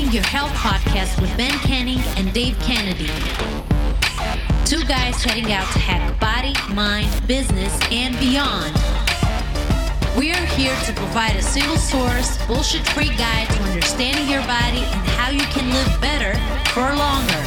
Your Health Podcast with Ben Kenning and Dave Kennedy. Two guys heading out to hack body, mind, business, and beyond. We are here to provide a single source, bullshit-free guide to understanding your body and how you can live better for longer.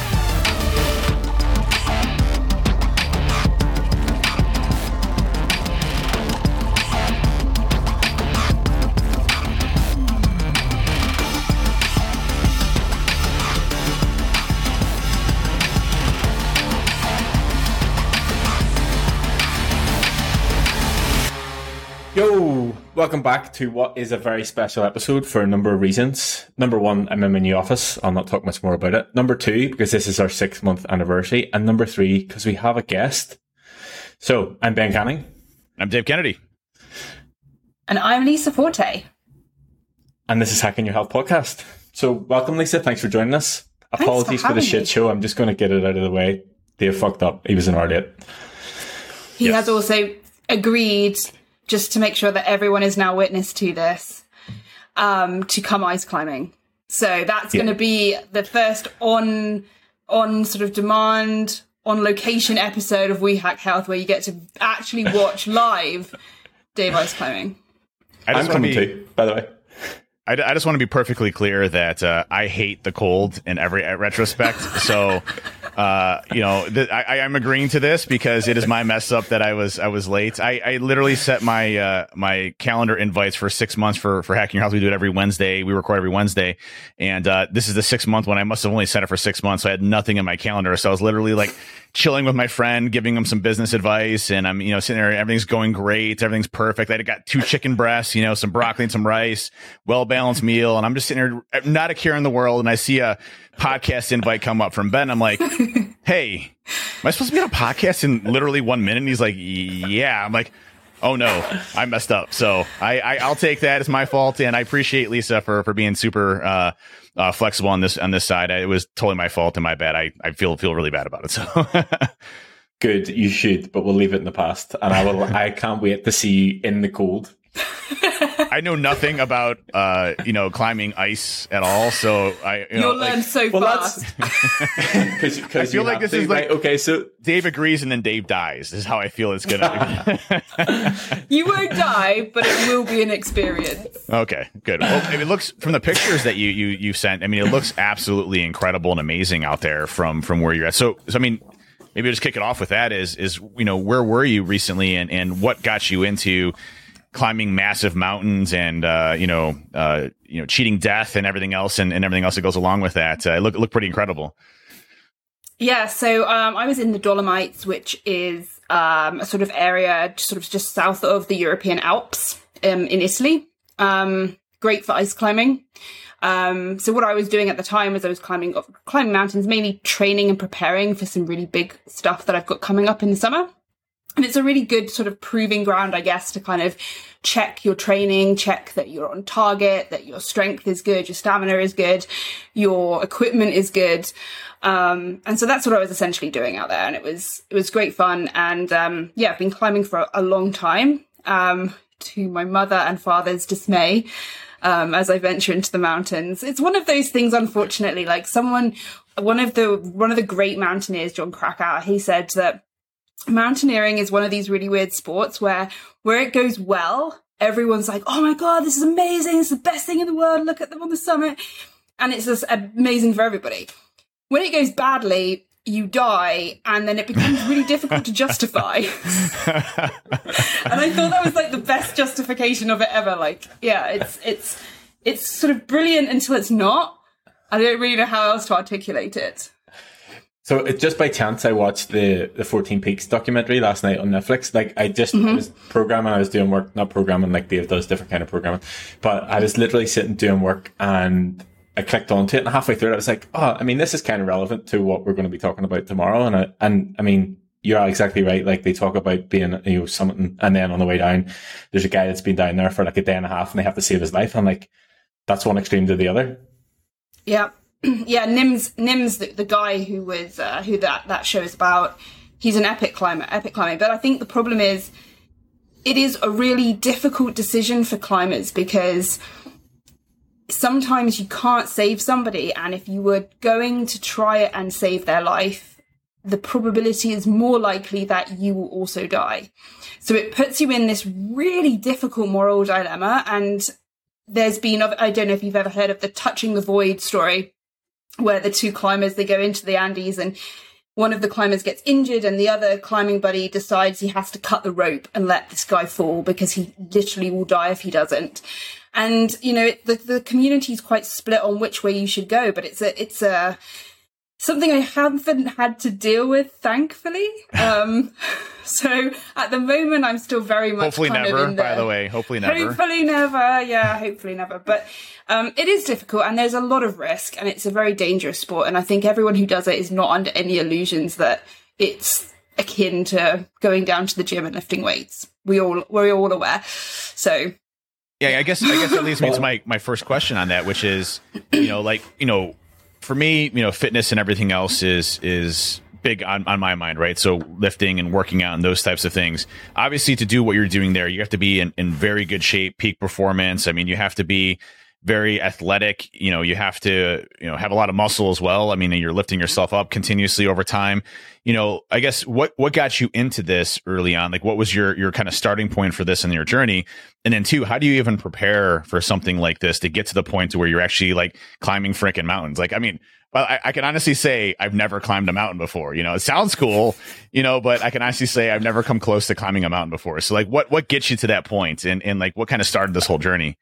Yo, welcome back to what is a very special episode for a number of reasons. Number one, I'm in my new office. I'll not talk much more about it. Number two, because this is our 6-month anniversary. And number three, because we have a guest. So, I'm Ben Canning. I'm Dave Kennedy. And I'm Lisa Forte. And this is Hacking Your Health Podcast. So, welcome, Lisa. Thanks for joining us. Apologies for the shit show. I'm just going to get it out of the way. Dave fucked up. He was an hour late. He has also agreed, just to make sure that everyone is now witness to this, to come ice climbing. So that's going to be the first on sort of demand, on location episode of We Hack Health, where you get to actually watch live Dave ice climbing. I'm coming too, by the way. I just want to be perfectly clear that I hate the cold in every retrospect. So, I'm agreeing to this because it is my mess up that I was late. I literally set my my calendar invites for 6 months for Hacking Your Health. We do it every Wednesday. We record every Wednesday, and this is the 6th month when I must have only set it for 6 months. So I had nothing in my calendar. So I was literally like chilling with my friend, giving him some business advice, and I'm sitting there. Everything's going great. Everything's perfect. I got 2 chicken breasts, some broccoli and some rice, well-balanced meal, and I'm just sitting there, not a care in the world, and I see a podcast invite come up from Ben. I'm like, hey, am I supposed to be on a podcast in literally 1 minute? And he's like, yeah. I'm like, oh no, I messed up. So I'll take that. It's my fault, and I appreciate Lisa for being super flexible on this side. It was totally my fault and my bad. I feel really bad about it. So Good, you should, but we'll leave it in the past. And I can't wait to see you in the cold. I know nothing about climbing ice at all, so You'll learn so fast. I feel like this is like, okay, so Dave agrees and then Dave dies. This is how I feel it's gonna be. You won't die, but it will be an experience. Okay, good. Well, it looks, from the pictures that you sent, it looks absolutely incredible and amazing out there from where you're at. So I mean, maybe I'll just kick it off with that is where were you recently and what got you into climbing massive mountains and cheating death and everything else and everything else that goes along with that. It looked pretty incredible. Yeah, so I was in the Dolomites, which is a sort of area just south of the European Alps in Italy. Great for ice climbing. So what I was doing at the time was I was climbing mountains, mainly training and preparing for some really big stuff that I've got coming up in the summer. And it's a really good sort of proving ground, I guess, to kind of check your training, check that you're on target, that your strength is good, your stamina is good, your equipment is good. And so that's what I was essentially doing out there. And it was great fun. And I've been climbing for a long time, to my mother and father's dismay, as I venture into the mountains. It's one of those things, unfortunately, like one of the great mountaineers, John Krakauer, he said that mountaineering is one of these really weird sports where it goes well, everyone's like, oh my God, this is amazing. It's the best thing in the world. Look at them on the summit. And it's just amazing for everybody. When it goes badly, you die, and then it becomes really difficult to justify. And I thought that was like the best justification of it ever. Like, yeah, it's sort of brilliant until it's not. I don't really know how else to articulate it. So it just by chance, I watched the 14 Peaks documentary last night on Netflix. Like I was programming, I was doing work, not programming like Dave does, different kind of programming, but I was literally sitting doing work and I clicked onto it, and halfway through it, I was like, oh, this is kind of relevant to what we're going to be talking about tomorrow. And you're exactly right. Like they talk about being, summiting, and then on the way down, there's a guy that's been down there for like a day and a half and they have to save his life. I'm like, that's one extreme to the other. Yeah. Yeah, Nim's the guy who was who that show is about. He's an epic climber. But I think the problem is, it is a really difficult decision for climbers because sometimes you can't save somebody, and if you were going to try it and save their life, the probability is more likely that you will also die. So it puts you in this really difficult moral dilemma. And there's been, I don't know if you've ever heard of the Touching the Void story, where the two climbers, they go into the Andes and one of the climbers gets injured and the other climbing buddy decides he has to cut the rope and let this guy fall because he literally will die if he doesn't. And, you know, the community is quite split on which way you should go, but it's a something I haven't had to deal with, thankfully. So at the moment, I'm still very much hopefully kind never, of in the, by the way. Hopefully never. Hopefully never. Yeah, hopefully never. But it is difficult and there's a lot of risk and it's a very dangerous sport. And I think everyone who does it is not under any illusions that it's akin to going down to the gym and lifting weights. We're all aware. So yeah, I guess that leads me to my first question on that, which is, you know, like, you know, for me, you know, fitness and everything else is big on my mind, right? So lifting and working out and those types of things. Obviously, to do what you're doing there, you have to be in very good shape, peak performance. I mean, you have to be very athletic. You know, you have to, you know, have a lot of muscle as well. I mean, you're lifting yourself up continuously over time. You know, I guess what got you into this early on? Like, what was your kind of starting point for this in your journey? And then two, how do you even prepare for something like this to get to the point to where you're actually like climbing freaking mountains? Like, I mean, well, I can honestly say I've never climbed a mountain before. You know, it sounds cool, you know, but I can honestly say I've never come close to climbing a mountain before. So like, what gets you to that point, and like, what kind of started this whole journey?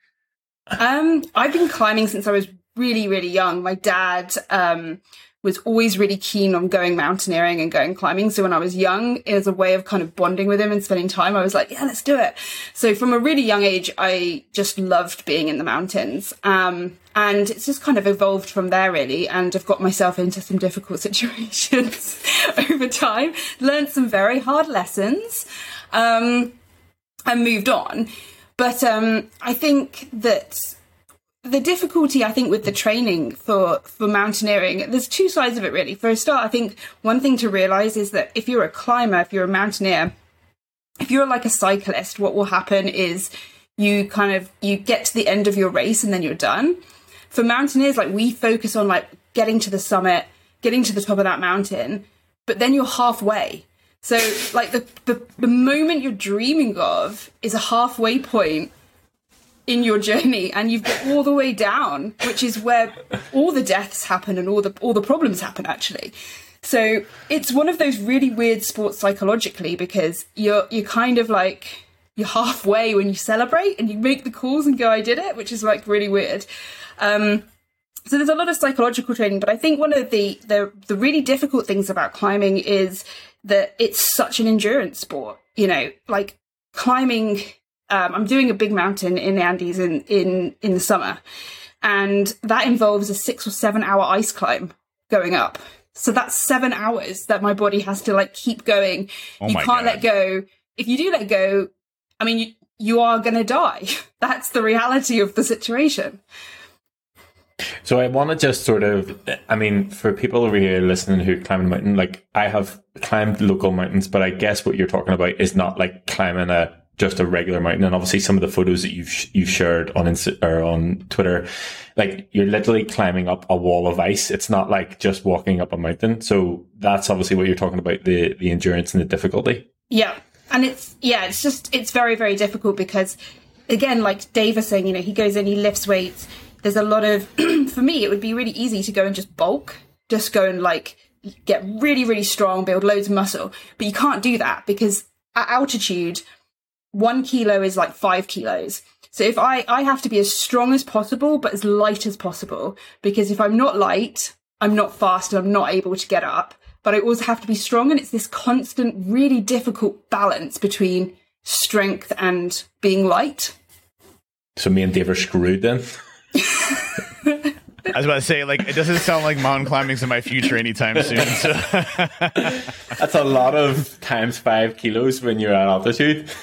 I've been climbing since I was really, really young. My dad was always really keen on going mountaineering and going climbing. So when I was young, as a way of kind of bonding with him and spending time, I was like, yeah, let's do it. So from a really young age, I just loved being in the mountains. And it's just kind of evolved from there, really. And I've got myself into some difficult situations over time, learned some very hard lessons, and moved on. But I think that the difficulty, I think, with the training for mountaineering, there's two sides of it, really. For a start, I think one thing to realise is that if you're a climber, if you're a mountaineer, if you're like a cyclist, what will happen is you get to the end of your race and then you're done. For mountaineers, like, we focus on like getting to the summit, getting to the top of that mountain, but then you're halfway. So like the moment you're dreaming of is a halfway point in your journey, and you've got all the way down, which is where all the deaths happen and all the problems happen, actually. So it's one of those really weird sports psychologically, because you're kind of like, you're halfway when you celebrate and you make the calls and go, I did it, which is like really weird. So there's a lot of psychological training, but I think one of the really difficult things about climbing is that it's such an endurance sport. You know, like climbing, I'm doing a big mountain in the Andes in the summer, and that involves a 6 or 7 hour ice climb going up. So that's 7 hours that my body has to like keep going. You can't let go. If you do let go, I mean, you are going to die. That's the reality of the situation. So I want to just sort of, I mean, for people over here listening who climb a mountain, like I have climbed local mountains, but I guess what you're talking about is not like climbing just a regular mountain. And obviously some of the photos that you've shared on or on Twitter, like you're literally climbing up a wall of ice. It's not like just walking up a mountain. So that's obviously what you're talking about, the endurance and the difficulty. Yeah. And it's very, very difficult because, again, like Dave was saying, you know, he goes in, he lifts weights. There's a lot of, for me, it would be really easy to go and just bulk, just go and like get really, really strong, build loads of muscle. But you can't do that because at altitude, 1 kilo is like 5 kilos. So if I have to be as strong as possible, but as light as possible, because if I'm not light, I'm not fast and I'm not able to get up. But I also have to be strong. And it's this constant, really difficult balance between strength and being light. So me and Dave are screwed then. I was about to say, like, it doesn't sound like mountain climbing's in my future anytime soon. So. That's a lot of times 5 kilos when you're at altitude.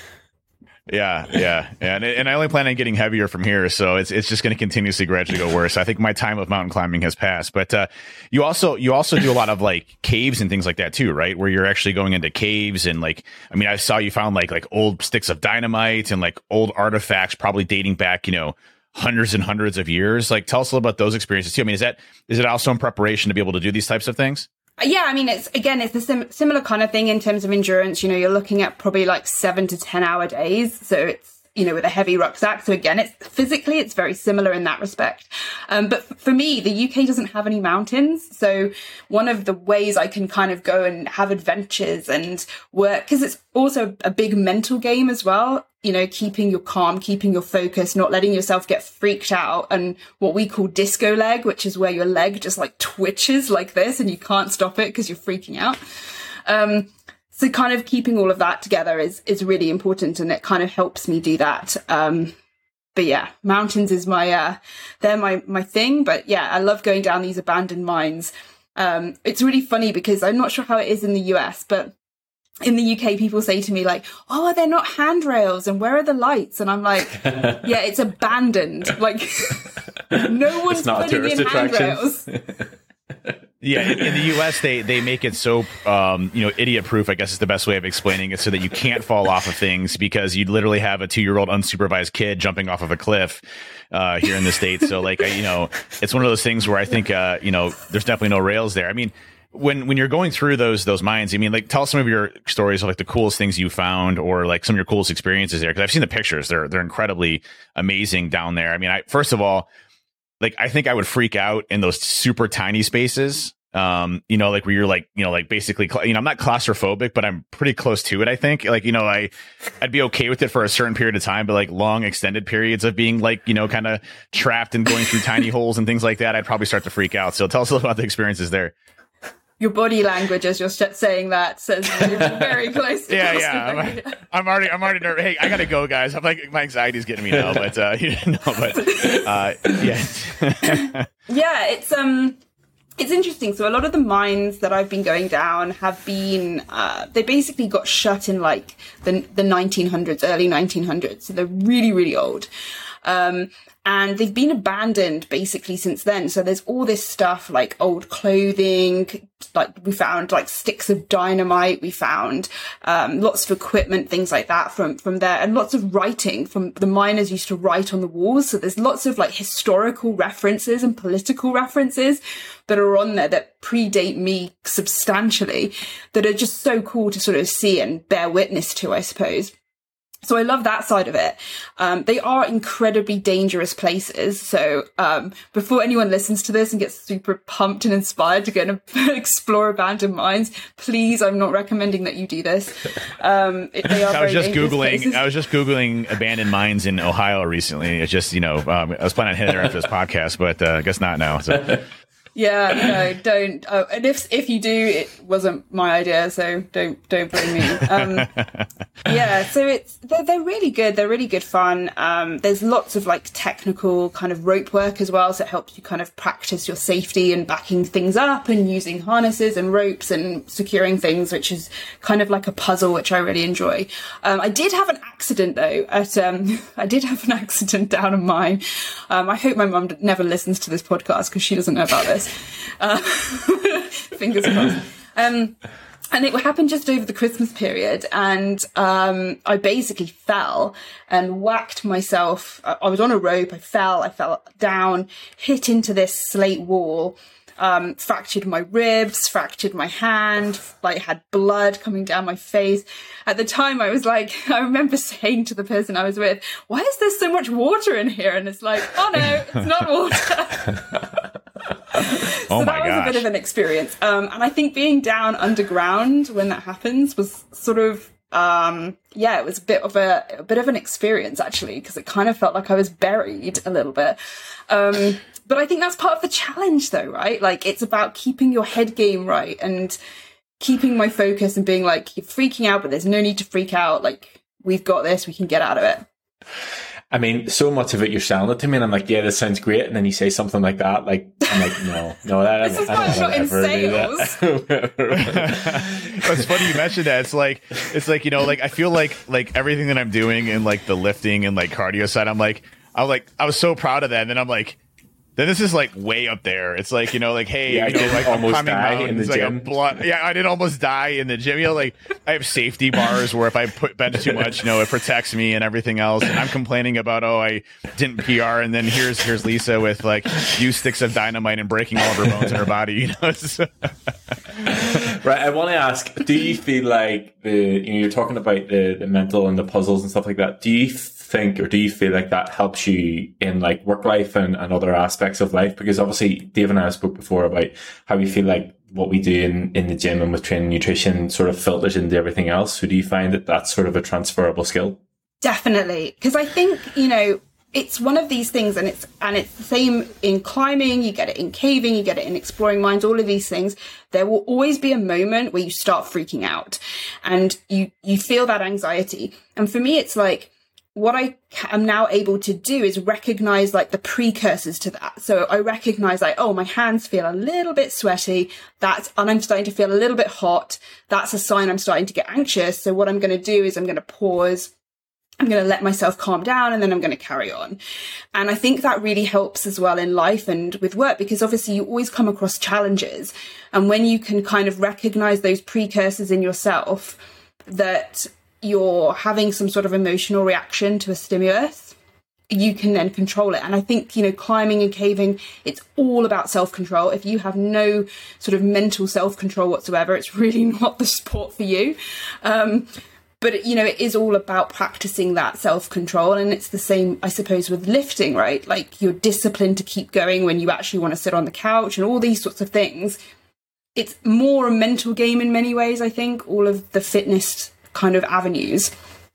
Yeah. And I only plan on getting heavier from here, so it's just going to continuously gradually go worse. I think my time of mountain climbing has passed. But you also do a lot of like caves and things like that too, right? Where you're actually going into caves and like, I mean, I saw you found like old sticks of dynamite and like old artifacts, probably dating back, you know, hundreds and hundreds of years. Like, tell us a little about those experiences too. I mean, is it also in preparation to be able to do these types of things? Yeah, I mean, it's a similar kind of thing in terms of endurance. You know, you're looking at probably like 7 to 10 hour days. So it's, you know, with a heavy rucksack. So again, it's very similar in that respect. But for me, the UK doesn't have any mountains. So one of the ways I can kind of go and have adventures and work, because it's also a big mental game as well, you know, keeping your calm, keeping your focus, not letting yourself get freaked out. And what we call disco leg, which is where your leg just like twitches like this and you can't stop it because you're freaking out. So kind of keeping all of that together is really important, and it kind of helps me do that. But yeah, mountains is they're my thing. But yeah, I love going down these abandoned mines. It's really funny because I'm not sure how it is in the US, but in the UK, people say to me like, "Oh, are there not handrails? And where are the lights?" And I'm like, "Yeah, it's abandoned. Like, no one's putting in handrails." Yeah, in the US, they make it so, idiot proof, I guess is the best way of explaining it, so that you can't fall off of things, because you'd literally have a 2-year-old unsupervised kid jumping off of a cliff here in the States. So like, it's one of those things where I think, there's definitely no rails there. I mean, when you're going through those mines, I mean, like, tell us some of your stories of like the coolest things you found, or like some of your coolest experiences there. Cause I've seen the pictures. They're incredibly amazing down there. I mean, first of all, like, I think I would freak out in those super tiny spaces, like where you're like, basically, I'm not claustrophobic, but I'm pretty close to it. I think, like, I'd be okay with it for a certain period of time, but like long extended periods of being like, kind of trapped and going through tiny holes and things like that, I'd probably start to freak out. So tell us a little about the experiences there. Your body language as you're saying that says you're very close to I'm already nervous. Hey, I gotta go, guys. I'm like, my anxiety's getting me now, but yeah. Yeah, it's interesting. So a lot of the mines that I've been going down have been, they basically got shut in like the 1900s, early 1900s. So they're really, really old. And they've been abandoned basically since then. So there's all this stuff like old clothing, like we found like sticks of dynamite. We found lots of equipment, things like that from there, and lots of writing from the miners used to write on the walls. So there's lots of like historical references and political references that are on there that predate me substantially, that are just so cool to sort of see and bear witness to, I suppose. So I love that side of it. They are incredibly dangerous places. So before anyone listens to this and gets super pumped and inspired to go and explore abandoned mines, please, I'm not recommending that you do this. They are I was just Googling abandoned mines in Ohio recently. It's just, I was planning on hitting there after this podcast, but I guess not now. So. Yeah, no, don't. And if you do, it wasn't my idea, so don't blame me. Yeah, so they're really good. They're really good fun. There's lots of like technical kind of rope work as well, so it helps you kind of practice your safety and backing things up and using harnesses and ropes and securing things, which is kind of like a puzzle, which I really enjoy. I did have an accident though. I did have an accident down a mine. I hope my mum never listens to this podcast because she doesn't know about this. Fingers crossed. And it happened just over the Christmas period, and I basically fell and whacked myself. I was on a rope, I fell down, hit into this slate wall, fractured my ribs, fractured my hand, like had blood coming down my face. At the time I was like, I remember saying to the person I was with, "Why is there so much water in here?" And it's like, "Oh no, it's not water." So that was a bit of an experience. And I think being down underground when that happens was sort of, it was a bit of an experience actually, because it kind of felt like I was buried a little bit. But I think that's part of the challenge though, right? Like it's about keeping your head game right and keeping my focus and being like, you're freaking out, but there's no need to freak out. Like, we've got this, we can get out of it. I mean, so much of it you're selling it to me, and I'm like, yeah, this sounds great. And then you say something like that, like, I'm like, no, that this is why I'm not in sales. It's funny you mentioned that. It's like I feel like everything that I'm doing in like the lifting and like cardio side, I was so proud of that, and then I'm like, Then this is like way up there. It's like, you know, like, hey, Yeah, I you know, didn't like almost I'm climbing die in mountains, the like gym. yeah, I did almost die in the gym. You know, like I have safety bars where if I bench too much, you know, it protects me and everything else. And I'm complaining about, oh, I didn't PR, and then here's Lisa with like use sticks of dynamite and breaking all of her bones in her body. You know. Right. I want to ask: do you feel like you're talking about the mental and the puzzles and stuff like that? Do you think, or do you feel like that helps you in like work life and other aspects of life? Because obviously Dave and I spoke before about how we feel like what we do in the gym and with training nutrition sort of filters into everything else. So do you find that that's sort of a transferable skill? Definitely. Because I think, you know, it's one of these things, and it's the same in climbing, you get it in caving, you get it in exploring minds, all of these things. There will always be a moment where you start freaking out and you feel that anxiety. And for me, it's like, what I am now able to do is recognize like the precursors to that. So I recognize like, oh, my hands feel a little bit sweaty. And I'm starting to feel a little bit hot. That's a sign I'm starting to get anxious. So what I'm going to do is I'm going to pause. I'm going to let myself calm down, and then I'm going to carry on. And I think that really helps as well in life and with work, because obviously you always come across challenges. And when you can kind of recognize those precursors in yourself, that you're having some sort of emotional reaction to a stimulus, you can then control it. And I think, you know, climbing and caving, it's all about self-control. If you have no sort of mental self-control whatsoever, it's really not the sport for you. But, you know, it is all about practicing that self-control. And it's the same, I suppose, with lifting, right? Like you're disciplined to keep going when you actually want to sit on the couch and all these sorts of things. It's more a mental game in many ways, I think, all of the fitness kind of avenues.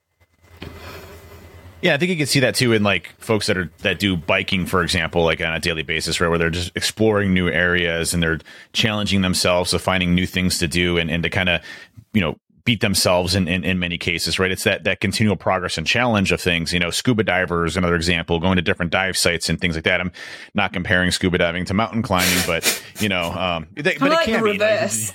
Yeah, I think you can see that too in like folks that do biking, for example, like on a daily basis, right, where they're just exploring new areas and they're challenging themselves, so finding new things to do and to kind of, you know, beat themselves in many cases, right? It's that continual progress and challenge of things. You know, scuba divers, another example, going to different dive sites and things like that. I'm not comparing scuba diving to mountain climbing, but you know, but it can be. Reverse.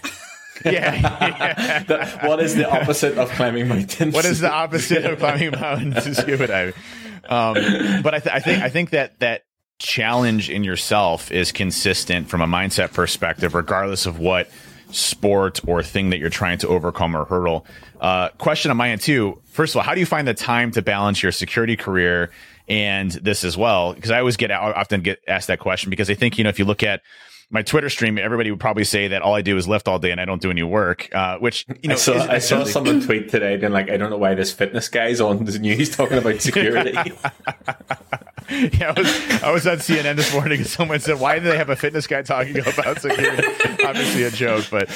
Yeah. What is the opposite of climbing mountains? What is the opposite of climbing mountains to scuba diving? But I think that challenge in yourself is consistent from a mindset perspective, regardless of what sport or thing that you're trying to overcome or hurdle. Question on my end too. First of all, how do you find the time to balance your security career and this as well? Because I often get asked that question, because I think, you know, if you look at my Twitter stream, everybody would probably say that all I do is lift all day and I don't do any work, which, you know, I saw someone tweet today being like, I don't know why this fitness guy's on the news talking about security. Yeah, I was on CNN this morning and someone said, why do they have a fitness guy talking about security? Obviously a joke, but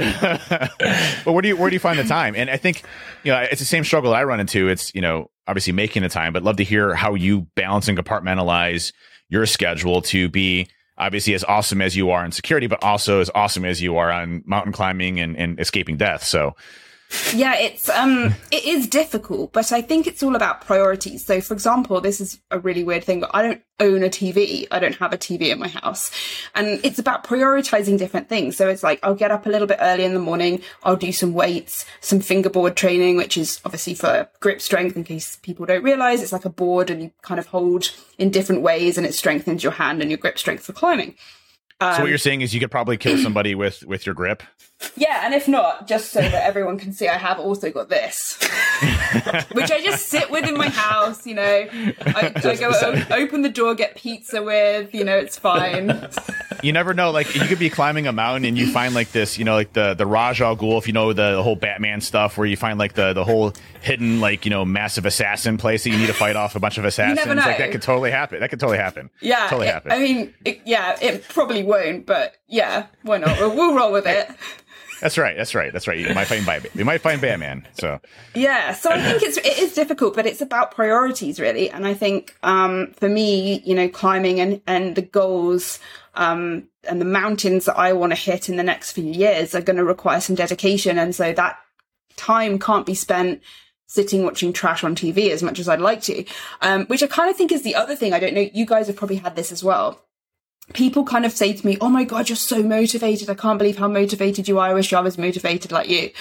but where do you find the time? And I think, you know, it's the same struggle I run into. It's, you know, obviously making the time, but love to hear how you balance and compartmentalize your schedule to be obviously as awesome as you are in security, but also as awesome as you are on mountain climbing and escaping death. So yeah, it is difficult, but I think it's all about priorities. So for example, this is a really weird thing, but I don't own a TV. I don't have a TV in my house, and it's about prioritizing different things. So it's like, I'll get up a little bit early in the morning. I'll do some weights, some fingerboard training, which is obviously for grip strength, in case people don't realize. It's like a board and you kind of hold in different ways and it strengthens your hand and your grip strength for climbing. So what you're saying is you could probably kill somebody with your grip? Yeah, and if not, just so that everyone can see, I have also got this, which I just sit with in my house, you know. I go open the door, get pizza with, you know, it's fine. You never know, like, you could be climbing a mountain and you find like this, you know, like the Raj Al Ghul, if you know the whole Batman stuff, where you find like the whole hidden, like, you know, massive assassin place that you need to fight off a bunch of assassins. You never know. Like, that could totally happen. Yeah, totally happen. I mean, it probably won't, but yeah, why not? We'll roll with it. That's right. You might find Batman. So yeah, so I think it is difficult, but it's about priorities really. And I think for me, you know, climbing and the goals and the mountains that I want to hit in the next few years are going to require some dedication, and so that time can't be spent sitting watching trash on TV as much as I'd like to. Which I kind of think is the other thing. I don't know, you guys have probably had this as well. People kind of say to me, oh my God, you're so motivated. I can't believe how motivated you are. I wish I was motivated like you.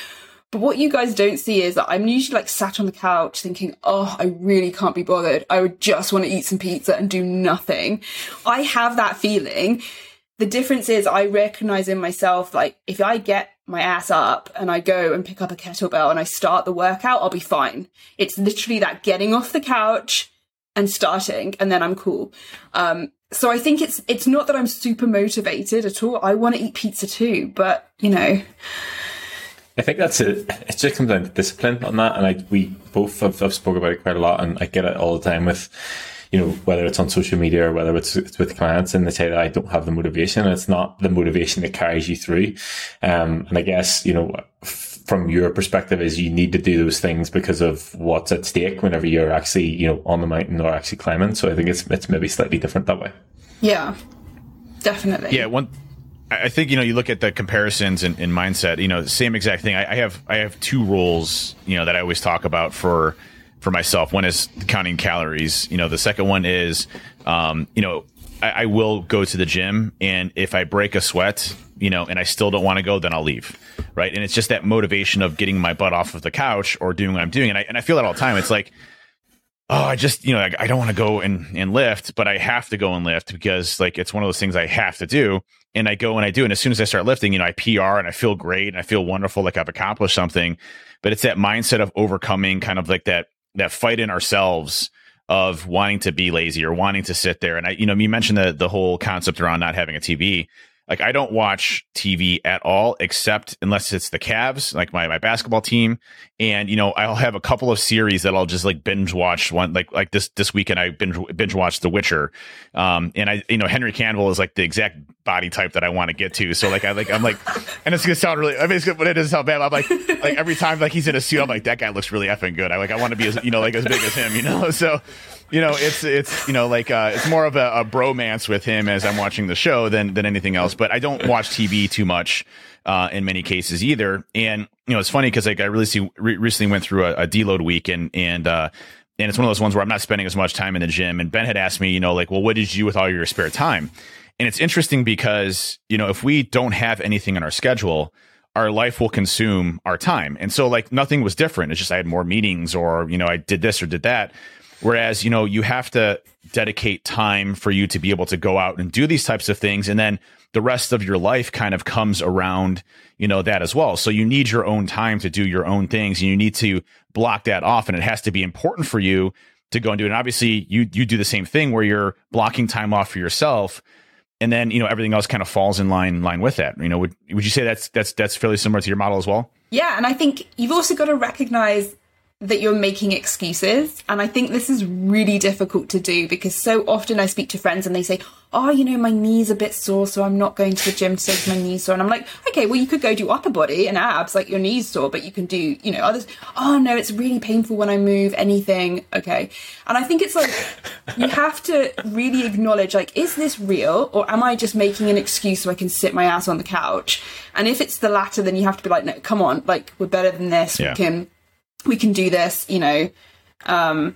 But what you guys don't see is that I'm usually like sat on the couch thinking, oh, I really can't be bothered. I would just want to eat some pizza and do nothing. I have that feeling. The difference is I recognize in myself, like, if I get my ass up and I go and pick up a kettlebell and I start the workout, I'll be fine. It's literally that getting off the couch and starting, and then I'm cool. So I think it's not that I'm super motivated at all. I want to eat pizza too, but, you know. I think that's it. It just comes down to discipline on that. And we both have spoke about it quite a lot, and I get it all the time with, you know, whether it's on social media or whether it's with clients, and they say that I don't have the motivation. It's not the motivation that carries you through. And I guess, you know, from your perspective is you need to do those things because of what's at stake whenever you're actually, you know, on the mountain or actually climbing. So I think it's maybe slightly different that way. Yeah, definitely. Yeah. I think, you know, you look at the comparisons in mindset, you know, same exact thing. I have two rules, you know, that I always talk about for myself. One is counting calories. You know, the second one is, you know, I will go to the gym, and if I break a sweat, you know, and I still don't want to go, then I'll leave. Right. And it's just that motivation of getting my butt off of the couch or doing what I'm doing. And I feel that all the time. It's like, oh, I just, you know, I don't want to go and lift, but I have to go and lift because, like, it's one of those things I have to do. And I go and I do. And as soon as I start lifting, you know, I PR and I feel great and I feel wonderful, like I've accomplished something. But it's that mindset of overcoming kind of like that fight in ourselves of wanting to be lazy or wanting to sit there. And you know, you mentioned the whole concept around not having a TV. Like, I don't watch TV at all, except unless it's the Cavs, like my basketball team. And, you know, I'll have a couple of series that I'll just like binge watch. One like this weekend, I binge watched The Witcher. And you know, Henry Cavill is like the exact body type that I want to get to. So I'm like, and it's gonna sound really, I mean, but it doesn't sound bad. I'm like every time like he's in a suit, I'm like, that guy looks really effing good. I want to be as, you know, like as big as him, you know? So, you know, it's you know, like it's more of a bromance with him as I'm watching the show than anything else. But I don't watch TV too much in many cases either. And you know, it's funny because like I recently went through a deload week, and it's one of those ones where I'm not spending as much time in the gym. And Ben had asked me, you know, like, well, what did you do with all your spare time? And it's interesting because, you know, if we don't have anything in our schedule, our life will consume our time. And so like nothing was different. It's just I had more meetings, or, you know, I did this or did that. Whereas, you know, you have to dedicate time for you to be able to go out and do these types of things. And then the rest of your life kind of comes around, you know, that as well. So you need your own time to do your own things, and you need to block that off. And it has to be important for you to go and do it. And obviously you do the same thing where you're blocking time off for yourself. And then, you know, everything else kind of falls in line with that. You know, would you say that's fairly similar to your model as well? Yeah. And I think you've also got to recognize that you're making excuses. And I think this is really difficult to do, because so often I speak to friends and they say, oh, you know, my knee's a bit sore, so I'm not going to the gym today because my knee's sore. And I'm like, okay, well, you could go do upper body and abs, like your knee's sore, but you can do, you know, others. Oh no, it's really painful when I move anything. Okay. And I think it's like, you have to really acknowledge, like, is this real, or am I just making an excuse so I can sit my ass on the couch? And if it's the latter, then you have to be like, no, come on, like, we're better than this. Yeah. We can do this, you know. And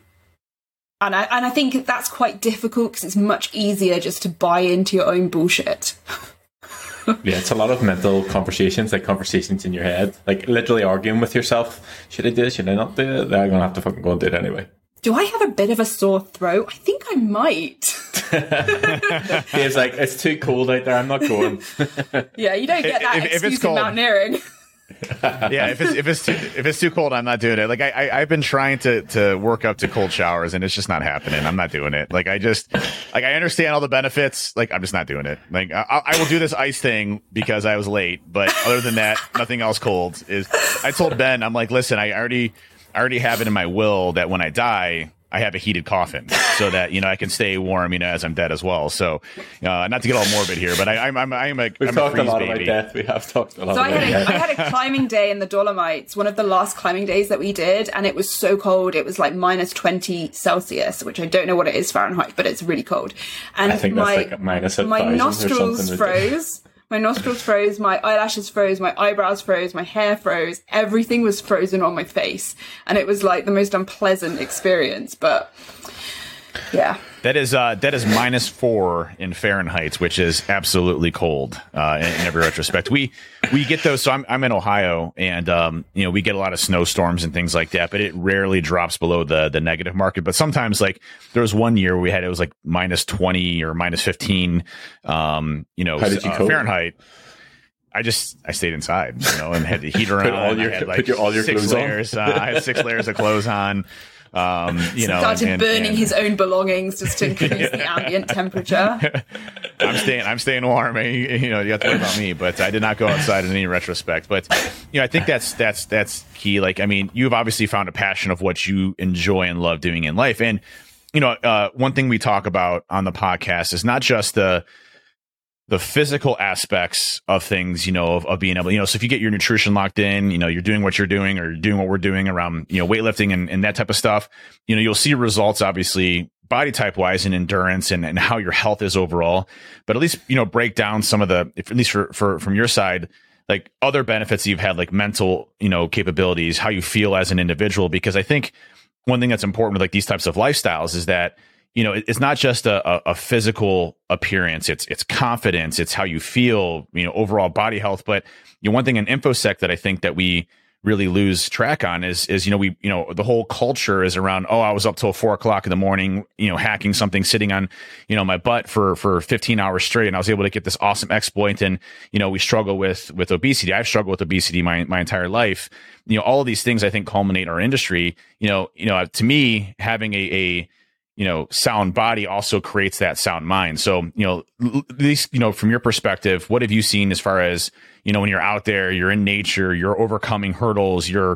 I think that's quite difficult, because it's much easier just to buy into your own bullshit. Yeah, it's a lot of mental conversations, like conversations in your head, like literally arguing with yourself. Should I do this? Should I not do it? Then I'm going to have to fucking go and do it anyway. Do I have a bit of a sore throat? I think I might. Dave's like, it's too cold out there, I'm not going. Yeah, you don't get that excuse in mountaineering. Yeah, if it's too cold, I'm not doing it. Like I've been trying to work up to cold showers, and it's just not happening. I'm not doing it. Like I understand all the benefits. Like I'm just not doing it. Like I will do this ice thing because I was late, but other than that, nothing else cold is. I told Ben, I'm like, listen, I already have it in my will that when I die, I have a heated coffin, so that, you know, I can stay warm, you know, as I'm dead as well. So, not to get all morbid here, but we've talked a lot about death. We have talked a lot. So I had a climbing day in the Dolomites, one of the last climbing days that we did, and it was so cold. It was like minus 20 Celsius, which I don't know what it is Fahrenheit, but it's really cold. And I think that's like minus a my nostrils or something froze. My nostrils froze, my eyelashes froze, my eyebrows froze, my hair froze, everything was frozen on my face. And it was like the most unpleasant experience. But Yeah. That is -4 in Fahrenheit, which is absolutely cold in every retrospect. We get those. So I'm in Ohio, and we get a lot of snowstorms and things like that, but it rarely drops below the negative market. But sometimes, like there was one year it was like -20 or -15. How did you cope? Fahrenheit. I stayed inside, and had the heater on. All your six clothes layers. I had 6 layers of clothes on. Started burning his own belongings just to increase the ambient temperature. I'm staying warm. You have to worry about me, but I did not go outside in any retrospect. But I think that's key. Like, I mean, you've obviously found a passion of what you enjoy and love doing in life. And one thing we talk about on the podcast is not just the physical aspects of things, of being able, so if you get your nutrition locked in, you're doing what you're doing, or you're doing what we're doing around, weightlifting and that type of stuff, you'll see results, obviously, body type wise and endurance and how your health is overall. But at least, break down some of at least from your side, like other benefits you've had, like mental, capabilities, how you feel as an individual. Because I think one thing that's important with like these types of lifestyles is that, it's not just a physical appearance. It's confidence. It's how you feel, overall body health. But one thing in InfoSec that I think that we really lose track on is the whole culture is around, I was up till 4 o'clock in the morning, hacking something, sitting on, my butt for 15 hours straight. And I was able to get this awesome exploit. And, we struggle with obesity. I've struggled with obesity my entire life. All of these things I think culminate our industry. To me, having a sound body also creates that sound mind. So, at least, from your perspective, what have you seen as far as, when you're out there, you're in nature, you're overcoming hurdles, you're,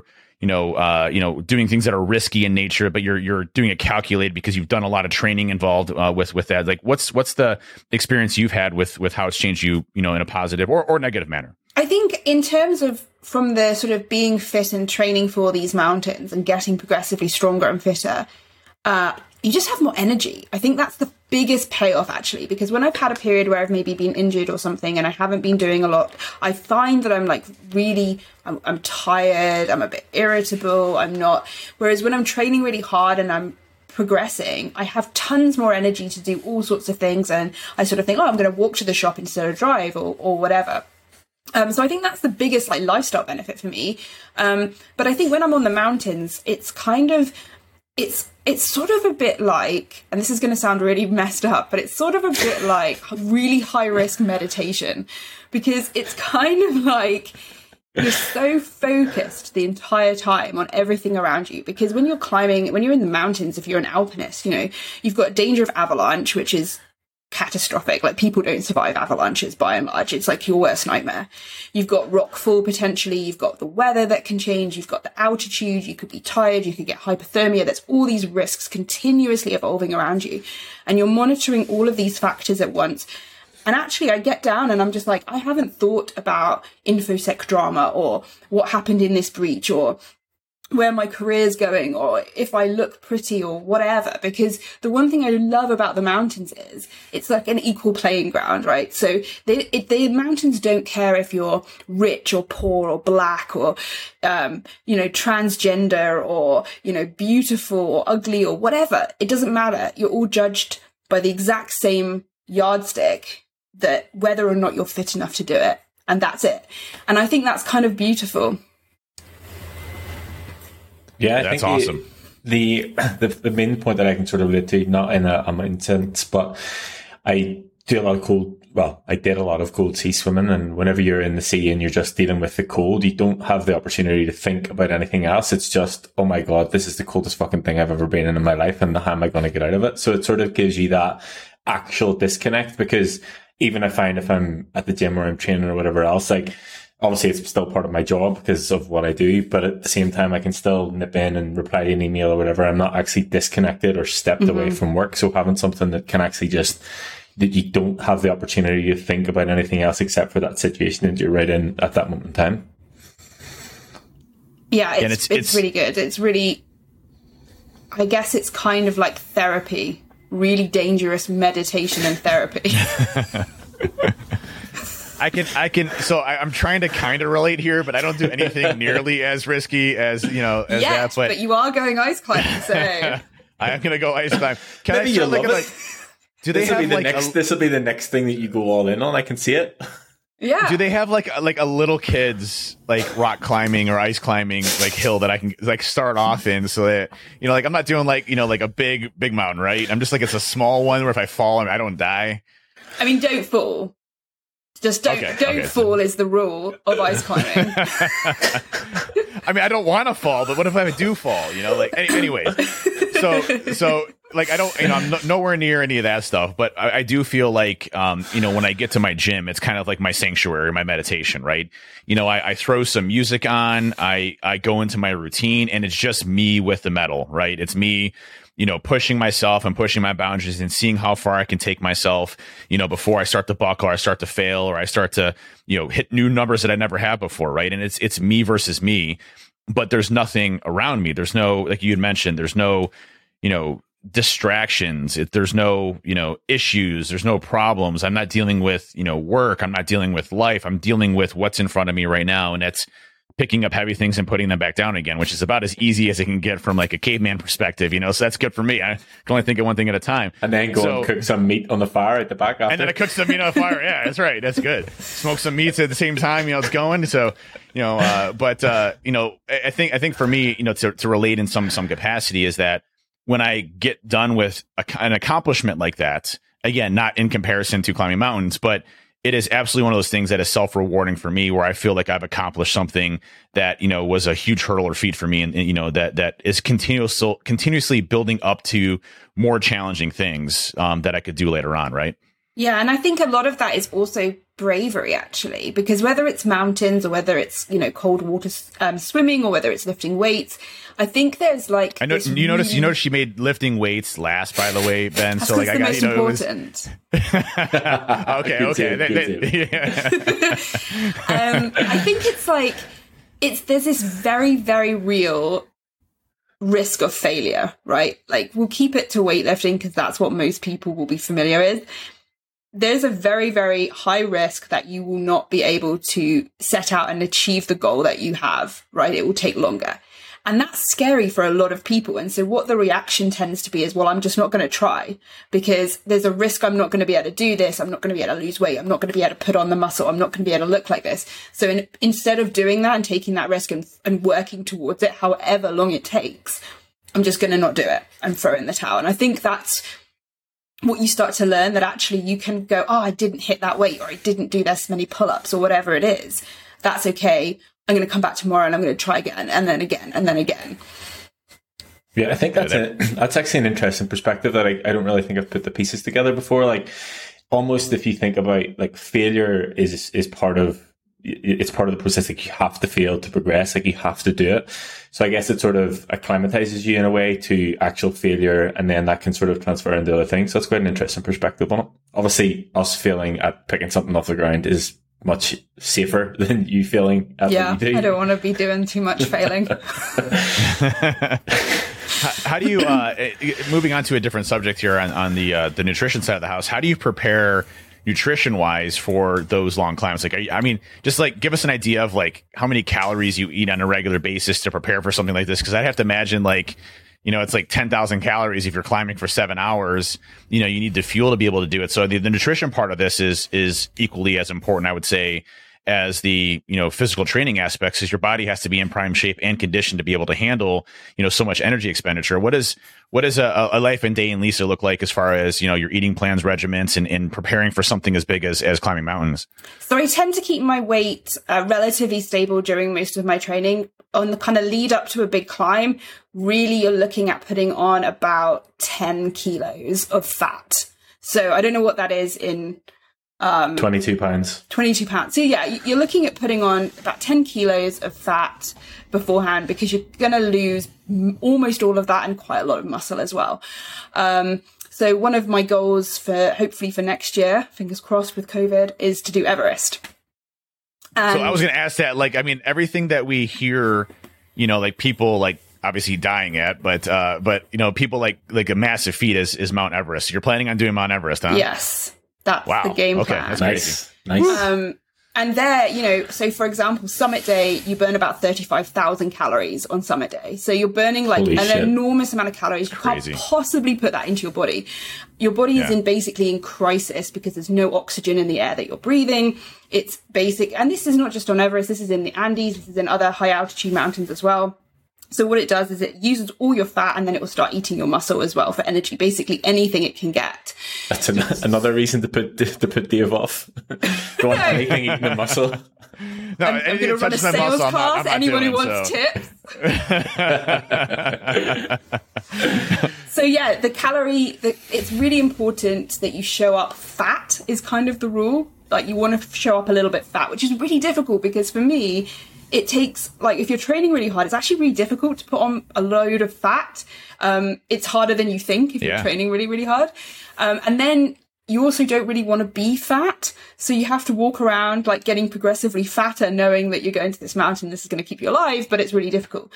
doing things that are risky in nature, but you're doing it calculated because you've done a lot of training involved with that. Like, what's the experience you've had with how it's changed you, in a positive or negative manner? I think in terms of from the sort of being fit and training for these mountains and getting progressively stronger and fitter, you just have more energy. I think that's the biggest payoff, actually, because when I've had a period where I've maybe been injured or something and I haven't been doing a lot, I find that I'm like really, I'm tired, I'm a bit irritable, whereas when I'm training really hard and I'm progressing, I have tons more energy to do all sorts of things, and I sort of think, I'm going to walk to the shop instead of drive or whatever. So I think that's the biggest like lifestyle benefit for me. But I think when I'm on the mountains, it's kind of, it's sort of a bit like, and this is going to sound really messed up, but it's sort of a bit like really high risk meditation, because it's kind of like you're so focused the entire time on everything around you. Because when you're climbing, when you're in the mountains, if you're an alpinist, you've got danger of avalanche, which is catastrophic. Like, people don't survive avalanches by and large. It's like your worst nightmare. You've got rockfall potentially, you've got the weather that can change, you've got the altitude, you could be tired, you could get hypothermia. There's all these risks continuously evolving around you, and you're monitoring all of these factors at once. And actually, I get down and I'm just like, I haven't thought about InfoSec drama or what happened in this breach or where my career's going or if I look pretty or whatever, because the one thing I love about the mountains is it's like an equal playing ground, right? So the mountains don't care if you're rich or poor or black or, transgender or, beautiful or ugly or whatever. It doesn't matter. You're all judged by the exact same yardstick, that whether or not you're fit enough to do it. And that's it. And I think that's kind of beautiful. Yeah, that's awesome. The main point that I can sort of relate to, not in a mountain sense, but I did a lot of cold sea swimming, and whenever you're in the sea and you're just dealing with the cold, you don't have the opportunity to think about anything else. It's just, oh my God, this is the coldest fucking thing I've ever been in my life, and how am I going to get out of it? So it sort of gives you that actual disconnect, because even I find if I'm at the gym or I'm training or whatever else, like, obviously it's still part of my job because of what I do, but at the same time I can still nip in and reply to an email or whatever. I'm not actually disconnected or stepped away from work. So having something that can actually that you don't have the opportunity to think about anything else except for that situation that you're right in at that moment in time. Yeah, it's really good. It's really, I guess it's kind of like therapy, really dangerous meditation and therapy. I'm trying to kind of relate here, but I don't do anything nearly as risky as that. But you are going ice climbing, so. I am gonna go ice climb. Can Maybe I start you'll love like? Do they have like this will be the next thing that you go all in on? I can see it. Yeah. Do they have like a little kids like rock climbing or ice climbing like hill that I can like start off in, so that like I'm not doing like like a big mountain, right? I'm just like, it's a small one where if I fall I don't die. I mean, don't fall. Just don't fall is the rule of ice climbing. I mean, I don't want to fall, but what if I do fall? Anyways. So like, I don't, I'm nowhere near any of that stuff, but I do feel like, when I get to my gym, it's kind of like my sanctuary, my meditation, right? I throw some music on, I go into my routine, and it's just me with the metal, right? It's me, pushing myself and pushing my boundaries and seeing how far I can take myself, before I start to buckle or I start to fail or I start to, hit new numbers that I never had before, right? And it's me versus me, but there's nothing around me. There's no, like you had mentioned, there's no, distractions. There's no, issues. There's no problems. I'm not dealing with, work. I'm not dealing with life. I'm dealing with what's in front of me right now. And that's picking up heavy things and putting them back down again, which is about as easy as it can get from like a caveman perspective, so that's good for me. I can only think of one thing at a time. And then go and cook some meat on the fire at the back after. And then I cook some meat on the fire. Yeah, that's right. That's good. Smoke some meats at the same time, it's going. So, I think for me, to relate in some capacity is that when I get done with an accomplishment like that, again, not in comparison to climbing mountains, but it is absolutely one of those things that is self-rewarding for me, where I feel like I've accomplished something that, was a huge hurdle or feat for me. And that is continuously building up to more challenging things, that I could do later on. Right. Yeah. And I think a lot of that is also bravery, actually, because whether it's mountains or whether it's, cold water swimming or whether it's lifting weights, I think there's like, I know you notice she made lifting weights last, by the way, Ben. That's so like, I got, important. Okay. I think it's like, there's this very, very real risk of failure, right? Like, we'll keep it to weightlifting because that's what most people will be familiar with. There's a very, very high risk that you will not be able to set out and achieve the goal that you have, right? It will take longer. And that's scary for a lot of people. And so what the reaction tends to be is, well, I'm just not going to try because there's a risk I'm not going to be able to do this. I'm not going to be able to lose weight. I'm not going to be able to put on the muscle. I'm not going to be able to look like this. So instead of doing that and taking that risk and working towards it, however long it takes, I'm just going to not do it and throw in the towel. And I think that's what you start to learn, that actually you can go, oh, I didn't hit that weight, or I didn't do this many pull-ups, or whatever it is. That's okay. I'm going to come back tomorrow and I'm going to try again, and then again, and then again. Yeah, I think that's actually an interesting perspective that I don't really think I've put the pieces together before. Like, almost if you think about, like, failure is part of, it's part of the process. Like, you have to fail to progress. Like, you have to do it. So I guess it sort of acclimatizes you in a way to actual failure, and then that can sort of transfer into other things. So that's quite an interesting perspective on it. Obviously, us failing at picking something off the ground is much safer than you failing at what you do. I don't want to be doing too much failing. How do you, moving on to a different subject here on the nutrition side of the house, how do you prepare nutrition wise for those long climbs? Like, I mean, just like give us an idea of like how many calories you eat on a regular basis to prepare for something like this. Cause I'd have to imagine like, it's like 10,000 calories if you're climbing for 7 hours, you need the fuel to be able to do it. So the nutrition part of this is equally as important, I would say, as the, physical training aspects, is your body has to be in prime shape and condition to be able to handle, so much energy expenditure. What is a life and day in Lisa look like as far as, your eating plans, regiments, and preparing for something as big as climbing mountains? So I tend to keep my weight relatively stable during most of my training. On the kind of lead up to a big climb, really you're looking at putting on about 10 kilos of fat. So I don't know what that is in 22 pounds. 22 pounds. So yeah, you're looking at putting on about 10 kilos of fat beforehand, because you're going to lose almost all of that and quite a lot of muscle as well. So one of my goals hopefully for next year, fingers crossed with COVID, is to do Everest. So I was going to ask that, like, I mean, everything that we hear, like people like obviously dying at, but people like a massive feat is Mount Everest. You're planning on doing Mount Everest, huh? Yes. That's the game plan. That's crazy. Nice. And there, so for example, summit day, you burn about 35,000 calories on summit day. So you're burning like an enormous amount of calories. You can't possibly put that into your body. Your body is basically in crisis because there's no oxygen in the air that you're breathing. It's basic. And this is not just on Everest. This is in the Andes. This is in other high altitude mountains as well. So what it does is it uses all your fat and then it will start eating your muscle as well for energy, basically anything it can get. That's another reason to put Dave off. Don't want anything eating the muscle. No, I'm going to run a sales class. Anyone who wants tips. So yeah, it's really important that you show up fat is kind of the rule. Like you want to show up a little bit fat, which is really difficult because for me, it takes, like, if you're training really hard, it's actually really difficult to put on a load of fat. It's harder than you think if you're training really, really hard. And then you also don't really want to be fat. So you have to walk around, like, getting progressively fatter, knowing that you're going to this mountain, this is going to keep you alive, but it's really difficult.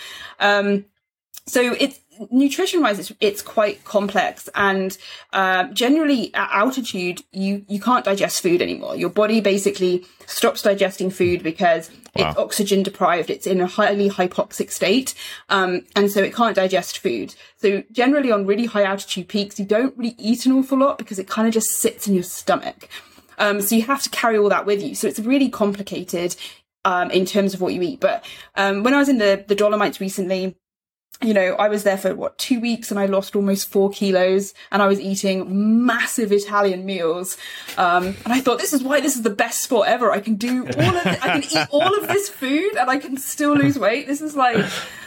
So it's nutrition wise, it's quite complex, and generally at altitude, you can't digest food anymore. Your body basically stops digesting food because it's oxygen deprived. It's in a highly hypoxic state, and so it can't digest food. So generally on really high altitude peaks, you don't really eat an awful lot because it kind of just sits in your stomach. So you have to carry all that with you. So it's really complicated in terms of what you eat. But when I was in the Dolomites recently, I was there for 2 weeks and I lost almost 4 kilos and I was eating massive Italian meals. And I thought, this is why this is the best sport ever. I can do I can eat all of this food and I can still lose weight. This is like,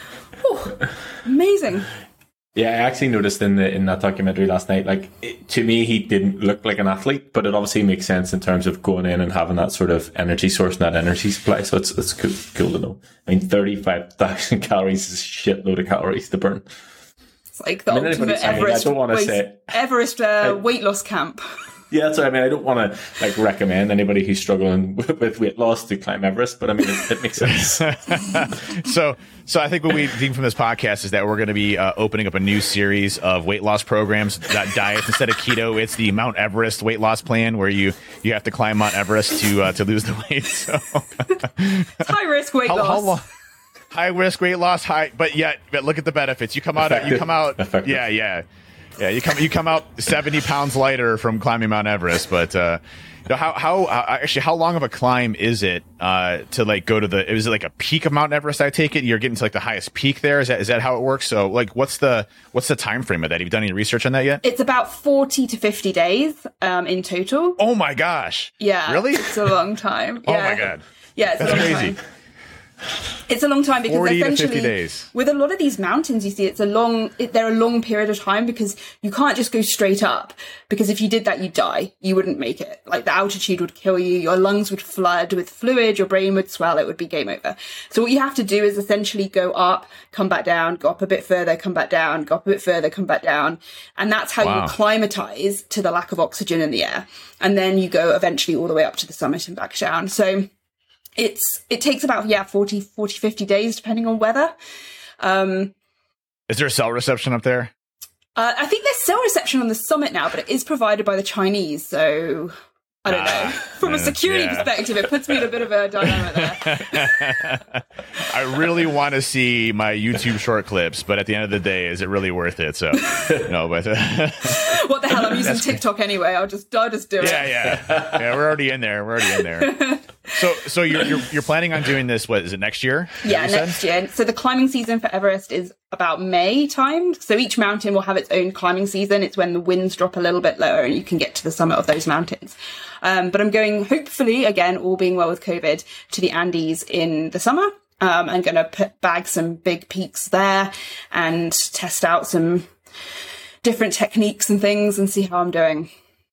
amazing. Yeah, I actually noticed in that documentary last night, like, to me, he didn't look like an athlete, but it obviously makes sense in terms of going in and having that sort of energy source and that energy supply. So it's cool to know. I mean, 35,000 calories is a shitload of calories to burn. It's like the ultimate Everest weight loss camp. Yeah, that's what I mean. I don't want to recommend anybody who's struggling with weight loss to climb Everest, but I mean, it makes sense. So I think what we think from this podcast is that we're going to be opening up a new series of weight loss programs, that diet. Instead of keto, it's the Mount Everest weight loss plan, where you have to climb Mount Everest to lose the weight. So it's high risk weight loss. How long? High risk weight loss, but look at the benefits. You come out. Effective. Yeah, you come out 70 pounds lighter from climbing Mount Everest. But how long of a climb is it to go to is it like a peak of Mount Everest? I take it you're getting to the highest peak there. Is that how it works? So what's the time frame of that? Have you done any research on that yet? It's about 40 to 50 days in total. Oh my gosh! Yeah, really? It's a long time. Yeah. Oh my god! Yeah, it's that's a long crazy. Time. It's a long time because 40 essentially to 50 days. With a lot of these mountains, you see, they're a long period of time because you can't just go straight up, because if you did that, you'd die. You wouldn't make it. Like, the altitude would kill you. Your lungs would flood with fluid. Your brain would swell. It would be game over. So what you have to do is essentially go up, come back down, go up a bit further, come back down, go up a bit further, come back down. And that's how you acclimatize to the lack of oxygen in the air. And then you go eventually all the way up to the summit and back down. So it takes about 40, 50 days depending on weather. Is there cell reception up there? I think there's cell reception on the summit now, but it is provided by the Chinese, so I don't know. From a security perspective, it puts me in a bit of a dilemma there. I really want to see my YouTube short clips, but at the end of the day, is it really worth it? So, no, but what the hell? I'm using TikTok anyway. I'll just do it. Yeah. We're already in there. So you're planning on doing this? What is it, next year? Yeah, next year. So the climbing season for Everest is about May time. So each mountain will have its own climbing season. It's when the winds drop a little bit lower and you can get to the summit of those mountains. But I'm going, hopefully, again, all being well with COVID, to the Andes in the summer. I'm going to bag some big peaks there and test out some different techniques and things and see how I'm doing.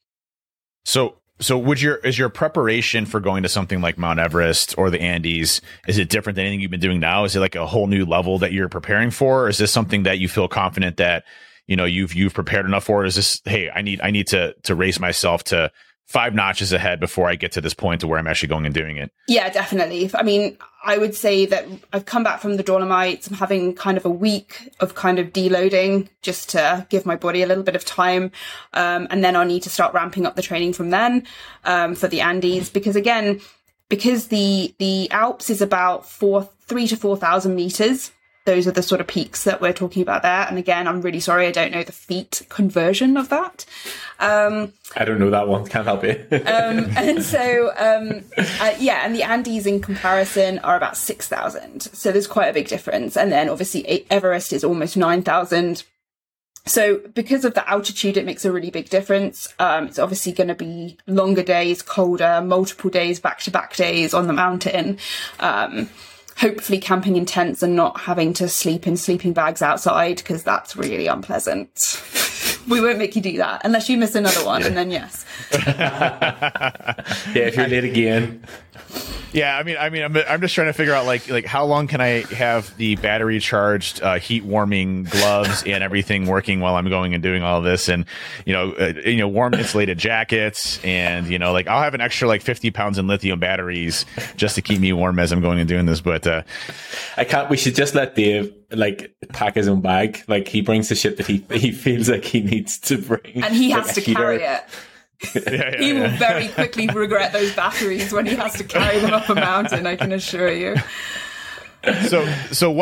So is your preparation for going to something like Mount Everest or the Andes, is it different than anything you've been doing now? Is it like a whole new level that you're preparing for? Or is this something that you feel confident that, you've prepared enough for? Or is this, hey, I need to raise myself to 5 notches ahead before I get to this point to where I'm actually going and doing it? Yeah, definitely. I mean, I would say that I've come back from the Dolomites. I'm having kind of a week of kind of deloading just to give my body a little bit of time. And then I'll need to start ramping up the training from then, for the Andes, because again, because the Alps is about 3,000 to 4,000 meters. Those are the sort of peaks that we're talking about there. And again, I'm really sorry, I don't know the feet conversion of that. I don't know that one. Can't help you. And so, and the Andes in comparison are about 6,000. So there's quite a big difference. And then obviously Everest is almost 9,000. So because of the altitude, it makes a really big difference. It's obviously going to be longer days, colder, multiple days, back-to-back days on the mountain. Hopefully camping in tents and not having to sleep in sleeping bags outside, because that's really unpleasant. We won't make you do that unless you miss another one, and then yes. If you're late again. Yeah, I mean, I'm just trying to figure out like how long can I have the battery charged, heat warming gloves and everything working while I'm going and doing all this, and warm insulated jackets, and like I'll have an extra like 50 pounds in lithium batteries just to keep me warm as I'm going and doing this. But I can't. We should just let Dave like pack his own bag. Like he brings the shit that he feels like he needs to bring, and he has to carry it. He will very quickly regret those batteries when he has to carry them up a mountain, I can assure you. So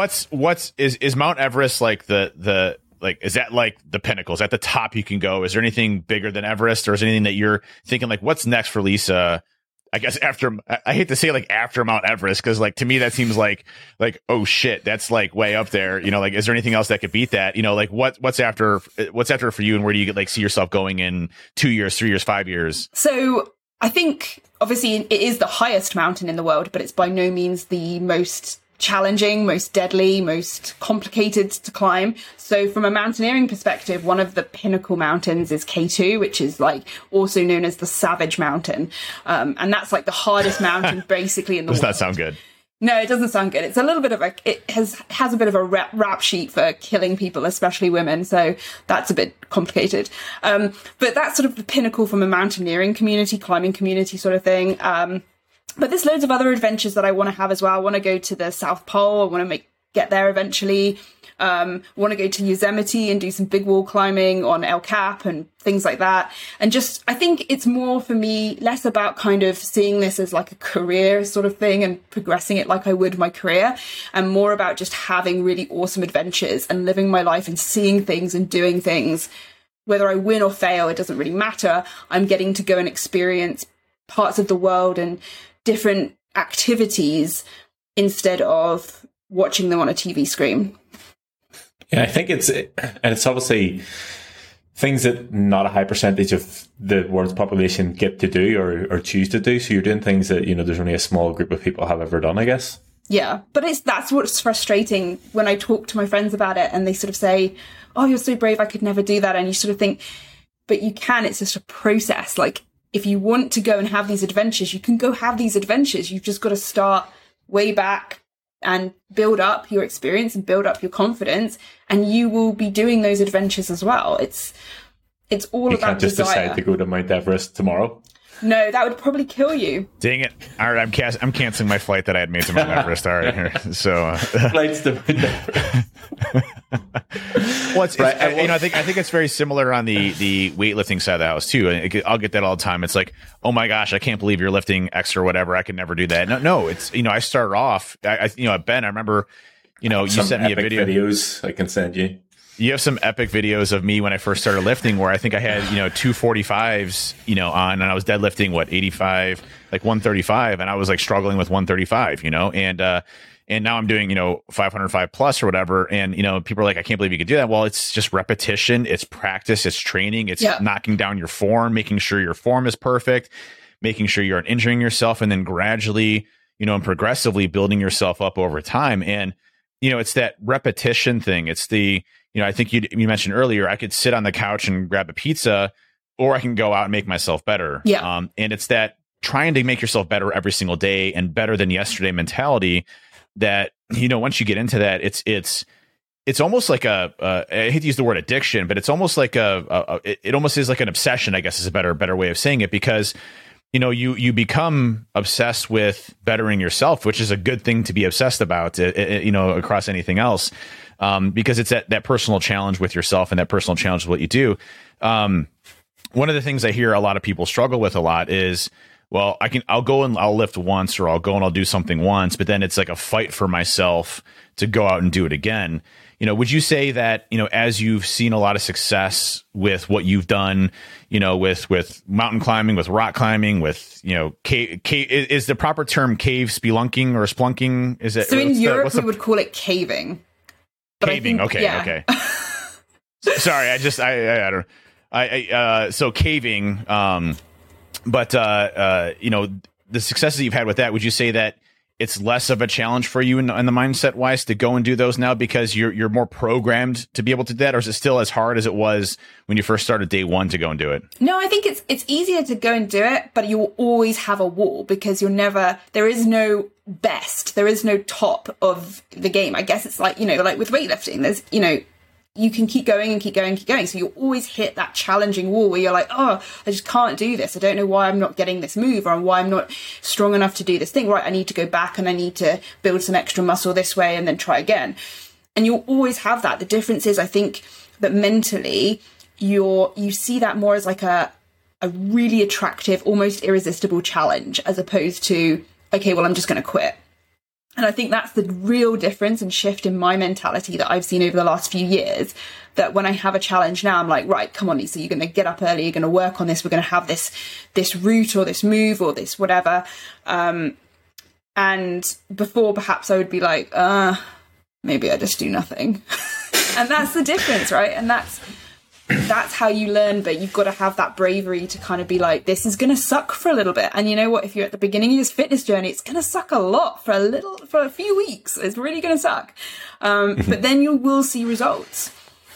is Mount Everest like the is that like the pinnacle? Is that the top you can go? Is there anything bigger than Everest, or is there anything that you're thinking like what's next for Lisa? I guess after, I hate to say like after Mount Everest, because like to me that seems like oh shit, that's like way up there. Like is there anything else that could beat that? Like what's after for you, and where do you see yourself going in 2 years, 3 years, 5 years? So I think obviously it is the highest mountain in the world, but it's by no means the most challenging, most deadly, most complicated to climb. So from a mountaineering perspective, one of the pinnacle mountains is K2, which is like also known as the Savage Mountain. And that's like the hardest mountain basically in the world. Does that sound good? No, it doesn't sound good. It's a little bit of it has a bit of a rap sheet for killing people, especially women. So that's a bit complicated. But that's sort of the pinnacle from a mountaineering community, climbing community sort of thing. But there's loads of other adventures that I want to have as well. I want to go to the South Pole. I want to get there eventually. Want to go to Yosemite and do some big wall climbing on El Cap and things like that. And just, I think it's more for me, less about kind of seeing this as like a career sort of thing and progressing it like I would my career, and more about just having really awesome adventures and living my life and seeing things and doing things. Whether I win or fail, it doesn't really matter. I'm getting to go and experience parts of the world and different activities instead of watching them on a TV screen. Yeah, I think it's obviously things that not a high percentage of the world's population get to do or choose to do. So you're doing things that, there's only a small group of people have ever done, I guess. Yeah, but that's what's frustrating when I talk to my friends about it, and they sort of say, oh, you're so brave, I could never do that. And you sort of think, but you can, it's just a process. Like, if you want to go and have these adventures, you can go have these adventures. You've just got to start way back and build up your experience and build up your confidence, and you will be doing those adventures as well. It's all about desire. You can't just decide to go to Mount Everest tomorrow. No, that would probably kill you. Dang it. All right, I'm canceling my flight that I had made to Mount Everest. All right. So flights to Mount Everest. Well, I think it's very similar on the weightlifting side of the house too. I'll get that all the time. It's like, oh my gosh, I can't believe you're lifting X or whatever. I can never do that. No, it's I started off. Ben, I remember, you sent me a video. Videos I can send you. You have some epic videos of me when I first started lifting, where I think I had 245s on, and I was deadlifting 85, like 135, and I was like struggling with 135, and now I'm doing 505 plus or whatever, and people are like, I can't believe you could do that. Well, it's just repetition, it's practice, it's training, it's knocking down your form, making sure your form is perfect, making sure you aren't injuring yourself, and then gradually and progressively building yourself up over time. And it's that repetition thing. It's the I think you mentioned earlier, I could sit on the couch and grab a pizza, or I can go out and make myself better. Yeah. And it's that trying to make yourself better every single day and better than yesterday mentality that, once you get into that, it's almost like I hate to use the word addiction, but it's almost like it almost is like an obsession, I guess is a better way of saying it, because you become obsessed with bettering yourself, which is a good thing to be obsessed about, across anything else. Because it's that personal challenge with yourself and that personal challenge with what you do. One of the things I hear a lot of people struggle with a lot is well, I'll go and I'll lift once, or I'll go and I'll do something once, but then it's like a fight for myself to go out and do it again. Would you say that, as you've seen a lot of success with what you've done, with mountain climbing, with rock climbing, with, cave, is the proper term cave spelunking or splunking? Is it? So in Europe, we would call it caving. Caving. Okay. Sorry. So caving, but the successes you've had with that, would you say that it's less of a challenge for you in the mindset wise to go and do those now because you're more programmed to be able to do that? Or is it still as hard as it was when you first started day one to go and do it? No, I think it's easier to go and do it, but you will always have a wall because there is no best, there is no top of the game. I guess it's like with weightlifting, there's, you can keep going and keep going and keep going. So you'll always hit that challenging wall where you're like, oh, I just can't do this. I don't know why I'm not getting this move, or why I'm not strong enough to do this thing. Right, I need to go back and I need to build some extra muscle this way and then try again. And you'll always have that. The difference is, I think, that mentally you see that more as like a really attractive, almost irresistible challenge, as opposed to, okay, well, I'm just going to quit. And I think that's the real difference and shift in my mentality that I've seen over the last few years, that when I have a challenge now, I'm like, right, come on, Lisa, you're going to get up early, you're going to work on this, we're going to have this route or this move or this whatever. And before, perhaps I would be like, maybe I just do nothing. And that's the difference, right? And that's how you learn, but you've got to have that bravery to kind of be like, this is going to suck for a little bit. And you know what, if you're at the beginning of this fitness journey, it's going to suck a lot for a few weeks. It's really going to suck. But then you will see results.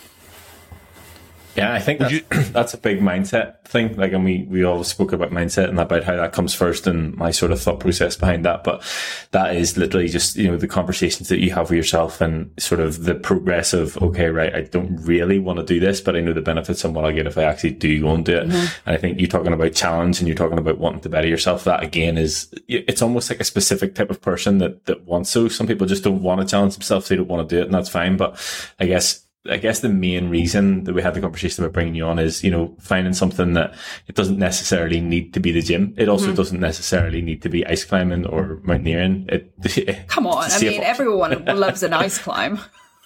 Yeah, I think that's a big mindset thing. Like, and we all spoke about mindset and about how that comes first and my sort of thought process behind that. But that is literally just, the conversations that you have with yourself and sort of the progress of, okay, right, I don't really want to do this, but I know the benefits and what I get if I actually do go and do it. Mm-hmm. And I think you're talking about challenge and you're talking about wanting to better yourself. That again it's almost like a specific type of person that wants so. Some people just don't want to challenge themselves. They don't want to do it, and that's fine. But I guess the main reason that we had the conversation about bringing you on is, finding something that it doesn't necessarily need to be the gym. It also doesn't necessarily need to be ice climbing or mountaineering. Come on. I mean, everyone loves an ice climb.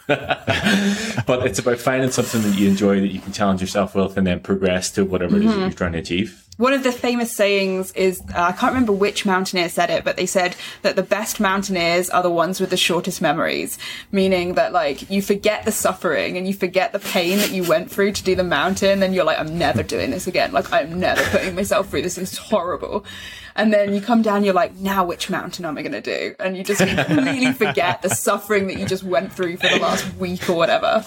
But it's about finding something that you enjoy, that you can challenge yourself with, and then progress to whatever it is that you're trying to achieve. One of the famous sayings is, I can't remember which mountaineer said it, but they said that the best mountaineers are the ones with the shortest memories, meaning that like you forget the suffering and you forget the pain that you went through to do the mountain, and you're like, I'm never doing this again. Like, I'm never putting myself through this. This is horrible. And then you come down, you're like, now which mountain am I going to do? And you just completely forget the suffering that you just went through for the last week or whatever.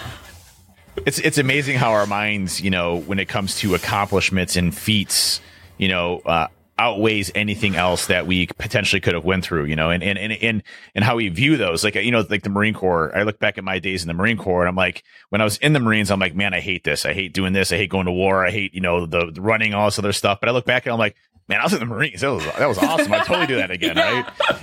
It's amazing how our minds, when it comes to accomplishments and feats, outweighs anything else that we potentially could have went through, and how we view those. Like, like the Marine Corps, I look back at my days in the Marine Corps and I'm like, when I was in the Marines, I'm like, man, I hate this. I hate doing this. I hate going to war. I hate, the running, all this other stuff. But I look back and I'm like, man, I was in the Marines. That was awesome. I'd totally do that again, right?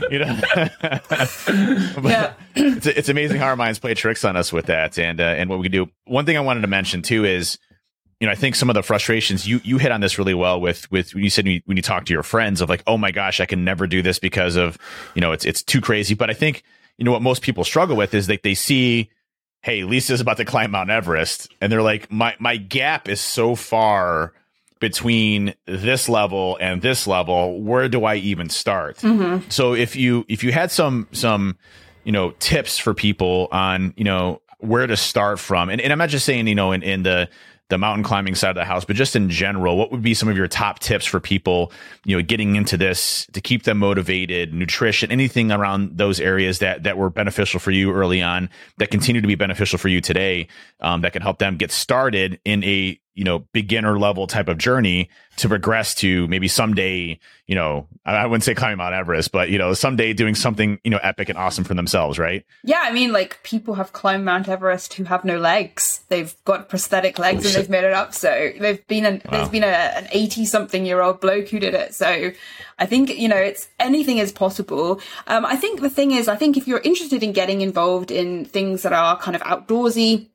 But it's amazing how our minds play tricks on us with that, and what we can do. One thing I wanted to mention too is, I think some of the frustrations you hit on this really well with when you said when you talk to your friends of like, oh my gosh, I can never do this because of it's too crazy. But I think what most people struggle with is that they see, hey, Lisa's about to climb Mount Everest, and they're like, my gap is so far between this level and this level, where do I even start? Mm-hmm. So if you had some tips for people on where to start from, and I'm not just saying in the mountain climbing side of the house, but just in general, what would be some of your top tips for people getting into this to keep them motivated? Nutrition, anything around those areas that were beneficial for you early on, that continue to be beneficial for you today, that can help them get started in a beginner level type of journey to progress to maybe someday, I wouldn't say climbing Mount Everest, but, someday doing something, epic and awesome for themselves, right? Yeah. I mean, like, people have climbed Mount Everest who have no legs. They've got prosthetic legs and they've made it up. So there's been an 80-something-year-old bloke who did it. So I think, it's anything is possible. I think the thing is, if you're interested in getting involved in things that are kind of outdoorsy,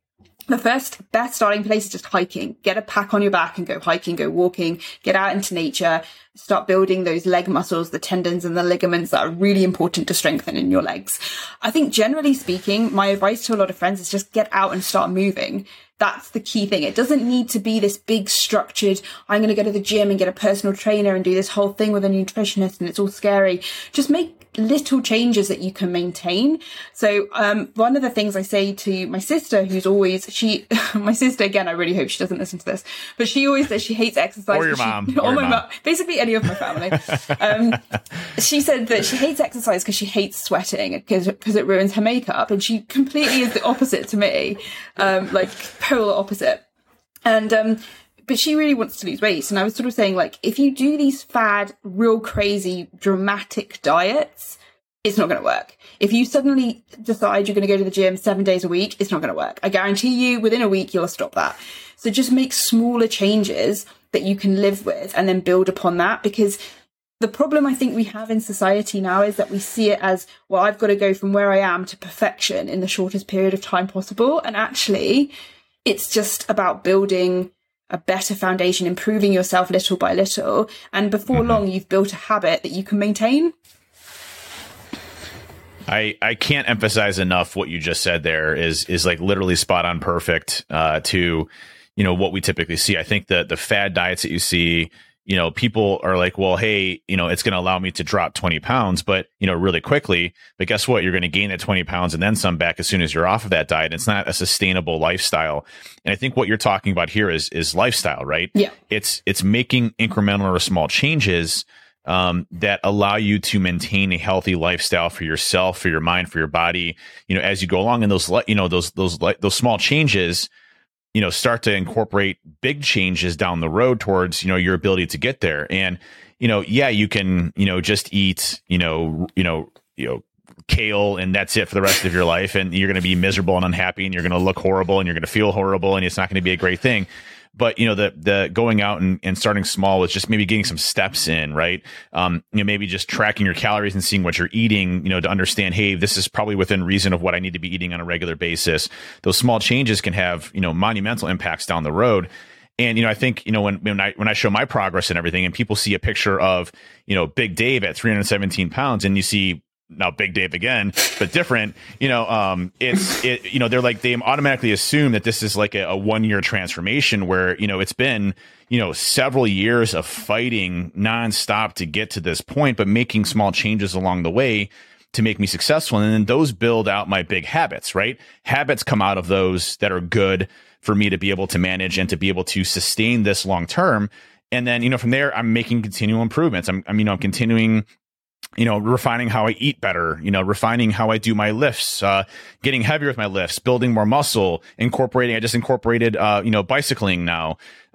the first best starting place is just hiking. Get a pack on your back and go hiking, go walking, get out into nature, start building those leg muscles, the tendons and the ligaments that are really important to strengthen in your legs. I think generally speaking, my advice to a lot of friends is just get out and start moving. That's the key thing. It doesn't need to be this big structured, I'm going to go to the gym and get a personal trainer and do this whole thing with a nutritionist and it's all scary. Just make little changes that you can maintain. So one of the things I say to my sister, who's always, my sister, again, I really hope she doesn't listen to this, but she always says she hates exercise. Or your mom. Or my mom. Basically any of my family. She said that she hates exercise because she hates sweating because it ruins her makeup. And she completely is the opposite to me. Like polar opposite. And, but she really wants to lose weight. And I was sort of saying, like, if you do these fad, real crazy, dramatic diets, it's not going to work. If you suddenly decide you're going to go to the gym 7 days a week, it's not going to work. I guarantee you within a week, you'll stop that. So just make smaller changes that you can live with and then build upon that. Because the problem I think we have in society now is that we see it as, well, I've got to go from where I am to perfection in the shortest period of time possible. And actually, it's just about building a better foundation, improving yourself little by little. And before long, you've built a habit that you can maintain. I can't emphasize enough what you just said there is like literally spot on perfect to, you know, what we typically see. I think that the fad diets that you see, you know, people are like, well, hey, you know, it's going to allow me to drop 20 pounds, but, you know, really quickly. But guess what? You're going to gain that 20 pounds and then some back as soon as you're off of that diet. It's not a sustainable lifestyle. And I think what you're talking about here is lifestyle, right? Yeah. It's making incremental or small changes that allow you to maintain a healthy lifestyle for yourself, for your mind, for your body, you know, as you go along. And those small changes, you know, start to incorporate big changes down the road towards, you know, your ability to get there. And, you know, yeah, you can, you know, just eat, you know, kale and that's it for the rest of your life. And you're going to be miserable and unhappy and you're going to look horrible and you're going to feel horrible and it's not going to be a great thing. But, you know, the going out and starting small with just maybe getting some steps in, right? You know, maybe just tracking your calories and seeing what you're eating, you know, to understand, hey, this is probably within reason of what I need to be eating on a regular basis. Those small changes can have, you know, monumental impacts down the road. And, you know, I think, you know, when I show my progress and everything and people see a picture of, you know, Big Dave at 317 pounds and you see now Big Dave again, but different, you know, you know, they're like, they automatically assume that this is like a 1 year transformation where, you know, it's been, you know, several years of fighting nonstop to get to this point, but making small changes along the way to make me successful. And then those build out my big habits, right? Habits come out of those that are good for me to be able to manage and to be able to sustain this long term. And then, you know, from there, I'm making continual improvements. I'm continuing, you know, refining how I eat better, you know, refining how I do my lifts, getting heavier with my lifts, building more muscle, I just incorporated, you know, bicycling now,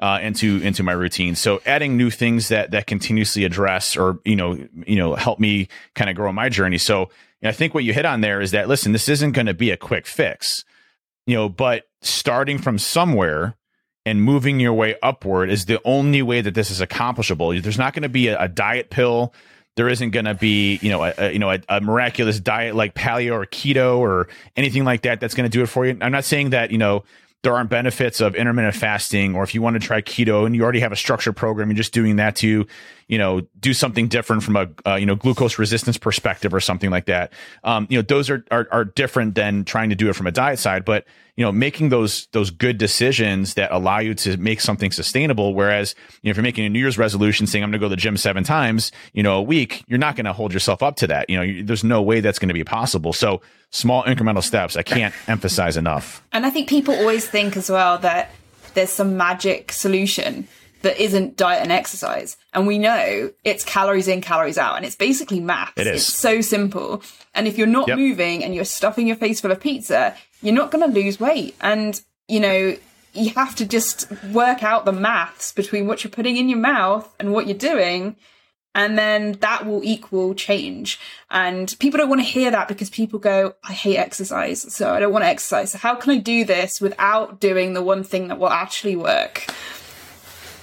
into my routine. So adding new things that continuously address or, you know, help me kind of grow my journey. So you know, I think what you hit on there is that, listen, this isn't going to be a quick fix, you know, but starting from somewhere and moving your way upward is the only way that this is accomplishable. There's not going to be a diet pill. There isn't going to be, you know, a miraculous diet like paleo or keto or anything like that that's going to do it for you. I'm not saying that, you know, there aren't benefits of intermittent fasting, or if you want to try keto and you already have a structured program, you're just doing that to, you know, do something different from a, you know, glucose resistance perspective or something like that. You know, those are different than trying to do it from a diet side, but, you know, making those good decisions that allow you to make something sustainable. Whereas, you know, if you're making a New Year's resolution saying I'm going to go to the gym 7 times, you know, a week, you're not going to hold yourself up to that. You know, there's no way that's going to be possible. So small incremental steps, I can't emphasize enough. And I think people always think as well that there's some magic solution that isn't diet and exercise. And we know it's calories in, calories out. And it's basically maths. It is. It's so simple. And if you're not moving and you're stuffing your face full of pizza, you're not going to lose weight. And, you know, you have to just work out the maths between what you're putting in your mouth and what you're doing. And then that will equal change. And people don't want to hear that because people go, I hate exercise, so I don't want to exercise. So how can I do this without doing the one thing that will actually work?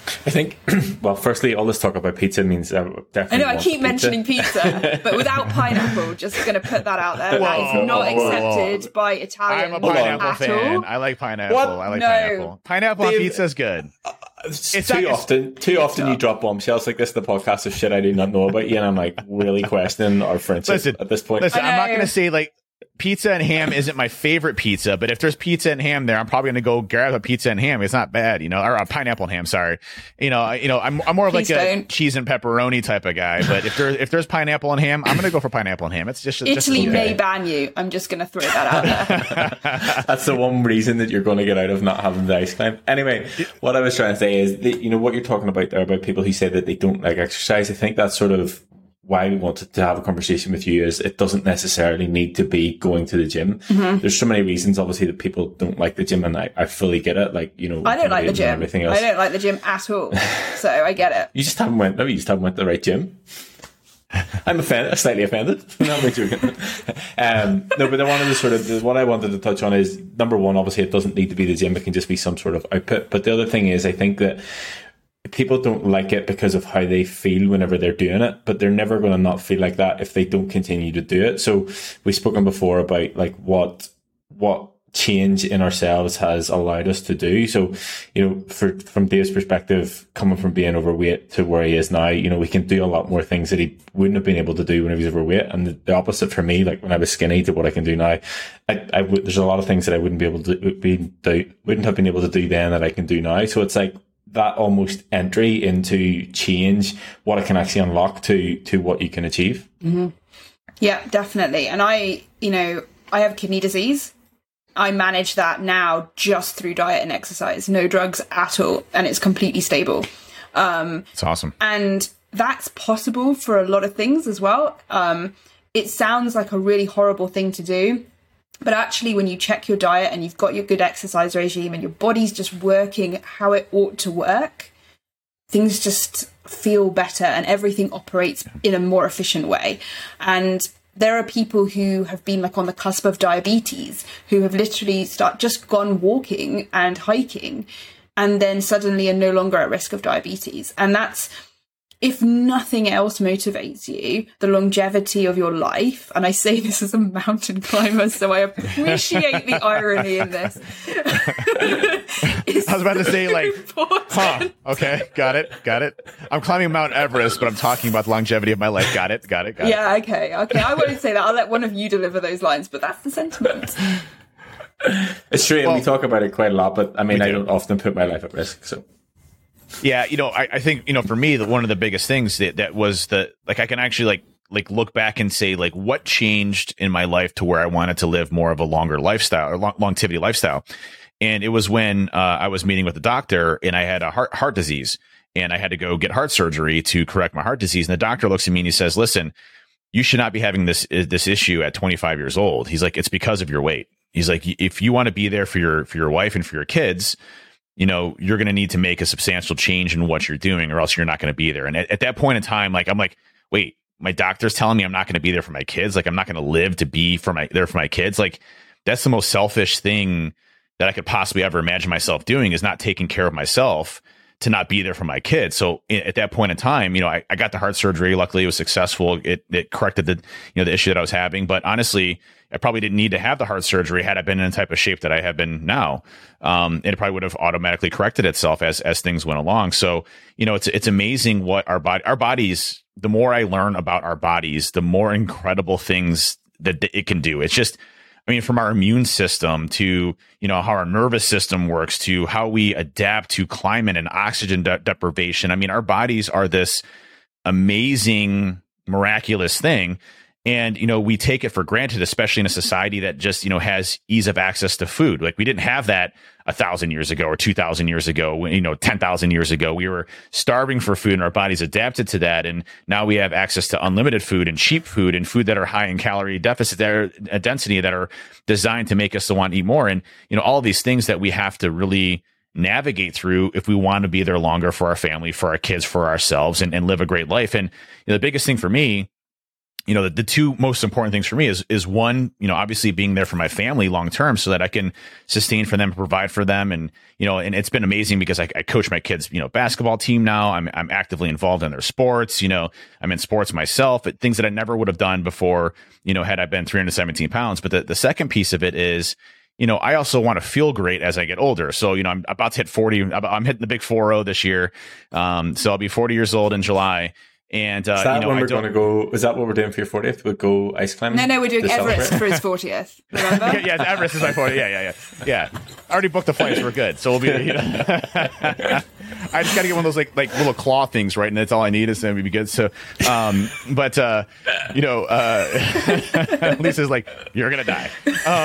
I think, well, firstly, all this talk about pizza means definitely. I know I keep mentioning pizza, but without pineapple. Just going to put that out there. That is not accepted by Italians. I'm a pineapple fan. All. I like pineapple. What? I like No. pineapple. Pineapple on pizza is good. It's too often you drop bombshells like this in the podcast of shit I do not know about you, and I'm like really questioning our friendship at this point. Listen, I'm not going to say like pizza and ham isn't my favorite pizza, but if there's pizza and ham there, I'm probably going to go grab a pizza and ham. It's not bad, or a pineapple and ham. Sorry, I'm more of like a cheese and pepperoni type of guy. But if there's pineapple and ham, I'm going to go for pineapple and ham. It's just Italy okay. may ban you. I'm just going to throw that out there. That's the one reason that you're going to get out of not having the ice climb. Anyway, what I was trying to say is that, what you're talking about there about people who say that they don't like exercise. I think that's sort of why we wanted to have a conversation with you. Is it doesn't necessarily need to be going to the gym. Mm-hmm. There's so many reasons, obviously, that people don't like the gym, and I fully get it. Like, I don't like the gym. Everything else. I don't like the gym at all. So I get it. You just haven't went to the right gym. I'm offended, slightly offended. No, I'm joking. No, but what I wanted to touch on is, number one, obviously, it doesn't need to be the gym. It can just be some sort of output. But the other thing is, I think that people don't like it because of how they feel whenever they're doing it, but they're never going to not feel like that if they don't continue to do it. So we've spoken before about like what change in ourselves has allowed us to do. So, from Dave's perspective, coming from being overweight to where he is now, we can do a lot more things that he wouldn't have been able to do when he was overweight. And the opposite for me, like when I was skinny to what I can do now, there's a lot of things that I wouldn't have been able to do then that I can do now. So it's like that almost entry into change, what it can actually unlock to what you can achieve. Mm-hmm. Yeah, definitely. And I have kidney disease. I manage that now just through diet and exercise, no drugs at all. And it's completely stable. It's awesome. And that's possible for a lot of things as well. It sounds like a really horrible thing to do. But actually, when you check your diet and you've got your good exercise regime and your body's just working how it ought to work, things just feel better and everything operates in a more efficient way. And there are people who have been like on the cusp of diabetes who have literally just gone walking and hiking and then suddenly are no longer at risk of diabetes. And that's, if nothing else motivates you, the longevity of your life, and I say this as a mountain climber, so I appreciate the irony in this. I was about to say, like, okay, got it. I'm climbing Mount Everest, but I'm talking about the longevity of my life. Got it. Yeah, okay. I won't say that. I'll let one of you deliver those lines, but that's the sentiment. It's true, and we talk about it quite a lot, but I mean, I don't often put my life at risk, so. Yeah, I think, for me, one of the biggest things that was I can actually like look back and say, like, what changed in my life to where I wanted to live more of a longer lifestyle or longevity lifestyle. And it was when I was meeting with the doctor and I had a heart disease and I had to go get heart surgery to correct my heart disease. And the doctor looks at me and he says, listen, you should not be having this issue at 25 years old. He's like, it's because of your weight. He's like, if you want to be there for your wife and for your kids, you're going to need to make a substantial change in what you're doing or else you're not going to be there. And at that point in time, like, I'm like, wait, my doctor's telling me I'm not going to be there for my kids. Like, I'm not going to live to be there for my kids. Like, that's the most selfish thing that I could possibly ever imagine myself doing, is not taking care of myself to not be there for my kids. So at that point in time, I got the heart surgery. Luckily, it was successful. It corrected the issue that I was having. But honestly, I probably didn't need to have the heart surgery had I been in the type of shape that I have been now. It probably would have automatically corrected itself as things went along. So, it's amazing what our bodies, the more I learn about our bodies, the more incredible things that it can do. It's just, from our immune system to, how our nervous system works to how we adapt to climate and oxygen deprivation. Our bodies are this amazing, miraculous thing. And, we take it for granted, especially in a society that just, has ease of access to food. Like, we didn't have that 1,000 years ago or 2,000 years ago, 10,000 years ago. We were starving for food and our bodies adapted to that. And now we have access to unlimited food and cheap food and food that are high in calorie deficit, density, that are designed to make us to want to eat more. And, all these things that we have to really navigate through if we want to be there longer for our family, for our kids, for ourselves, and live a great life. And the biggest thing for me you know, the two most important things for me is one, you know, obviously being there for my family long term so that I can sustain for them, provide for them. And, you know, and it's been amazing because I coach my kids, you know, basketball team now. I'm actively involved in their sports. You know, I'm in sports myself, but things that I never would have done before, you know, had I been 317 pounds. But the second piece of it is, you know, I also want to feel great as I get older. So, you know, I'm about to hit 40. I'm hitting the big 40 this year. So I'll be 40 years old in July. And, is that you know, when we're going to go? Is that what we're doing for your 40th? We'll go ice climbing? No, we're doing Everest for his 40th. Remember? Yeah, Everest is my 40th. Yeah. I already booked the flights. We're good. So we'll be, you know, I just got to get one of those like little claw things, right? And that's all I need is to be good. So, you know, Lisa's like, you're going to die.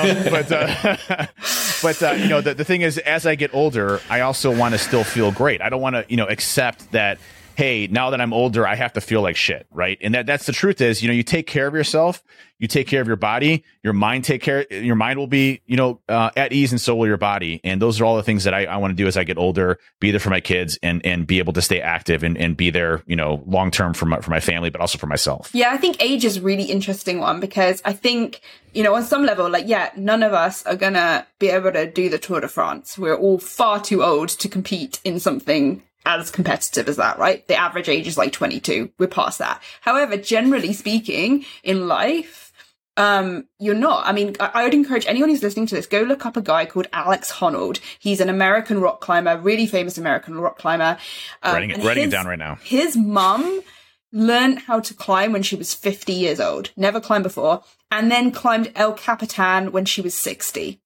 You know, the thing is, as I get older, I also want to still feel great. I don't want to, you know, accept that, hey, now that I'm older, I have to feel like shit, right? And that's the truth is, you know, you take care of yourself, you take care of your body, your mind will be, you know, at ease, and so will your body. And those are all the things that I want to do as I get older, be there for my kids and be able to stay active and be there, you know, long term for my family, but also for myself. Yeah, I think age is a really interesting one because I think, you know, on some level, like, yeah, none of us are going to be able to do the Tour de France. We're all far too old to compete in something as competitive as that, right? The average age is like 22. We're past that. However, generally speaking, in life, you're not. I mean, I would encourage anyone who's listening to this, go look up a guy called Alex Honnold. He's an American rock climber, really famous American rock climber. Writing it down right now. His mum learned how to climb when she was 50 years old, never climbed before, and then climbed El Capitan when she was 60.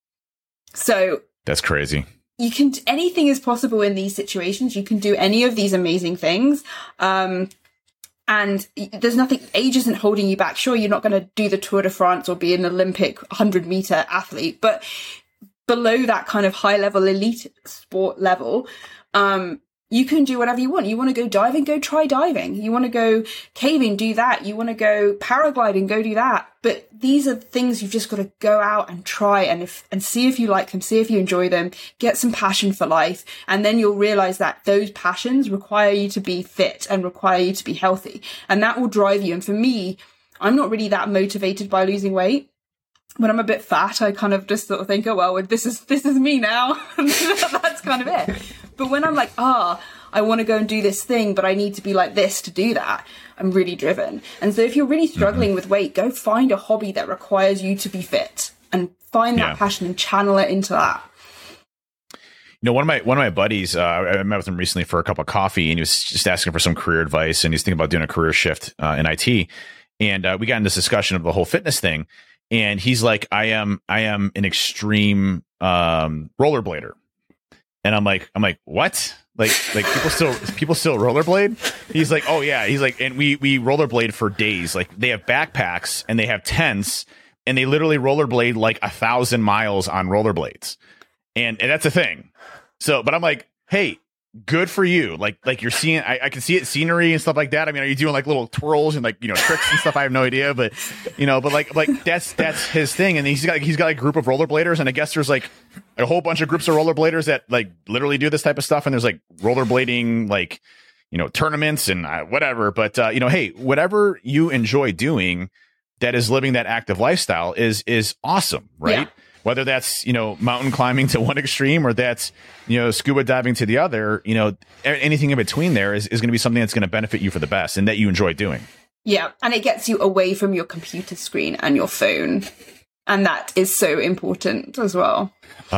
So that's crazy. Anything is possible in these situations. You can do any of these amazing things. And there's nothing, age isn't holding you back. Sure, you're not going to do the Tour de France or be an Olympic 100-meter athlete, but below that kind of high level elite sport level, you can do whatever you want. You want to go diving, go try diving. You want to go caving, do that. You want to go paragliding, go do that. But these are things you've just got to go out and try and see if you like them, see if you enjoy them, get some passion for life. And then you'll realize that those passions require you to be fit and require you to be healthy. And that will drive you. And for me, I'm not really that motivated by losing weight. When I'm a bit fat, I kind of just sort of think, oh, well, this is me now. That's kind of it. But when I'm like, I want to go and do this thing, but I need to be like this to do that, I'm really driven. And so if you're really struggling with weight, go find a hobby that requires you to be fit and find that passion and channel it into that. You know, one of my buddies, I met with him recently for a cup of coffee, and he was just asking for some career advice, and he's thinking about doing a career shift in IT. And we got in this discussion of the whole fitness thing. And he's like, I am an extreme rollerblader. And I'm like, what? Like people still rollerblade? He's like, oh yeah. He's like, and we rollerblade for days. Like they have backpacks and they have tents and they literally rollerblade like 1,000 miles on rollerblades. And that's a thing. So, but I'm like, hey, good for you. Like you're seeing, I can see it, scenery and stuff like that. I mean, are you doing like little twirls and like, you know, tricks and stuff? I have no idea, but you know, but like that's his thing. And he's got like a group of rollerbladers, and I guess there's like a whole bunch of groups of rollerbladers that like literally do this type of stuff. And there's like rollerblading, like, you know, tournaments and whatever. But you know, hey, whatever you enjoy doing that is living that active lifestyle is awesome, right? Yeah. Whether that's, you know, mountain climbing to one extreme or that's, you know, scuba diving to the other, you know, anything in between there is going to be something that's going to benefit you for the best and that you enjoy doing. Yeah. And it gets you away from your computer screen and your phone. And that is so important as well.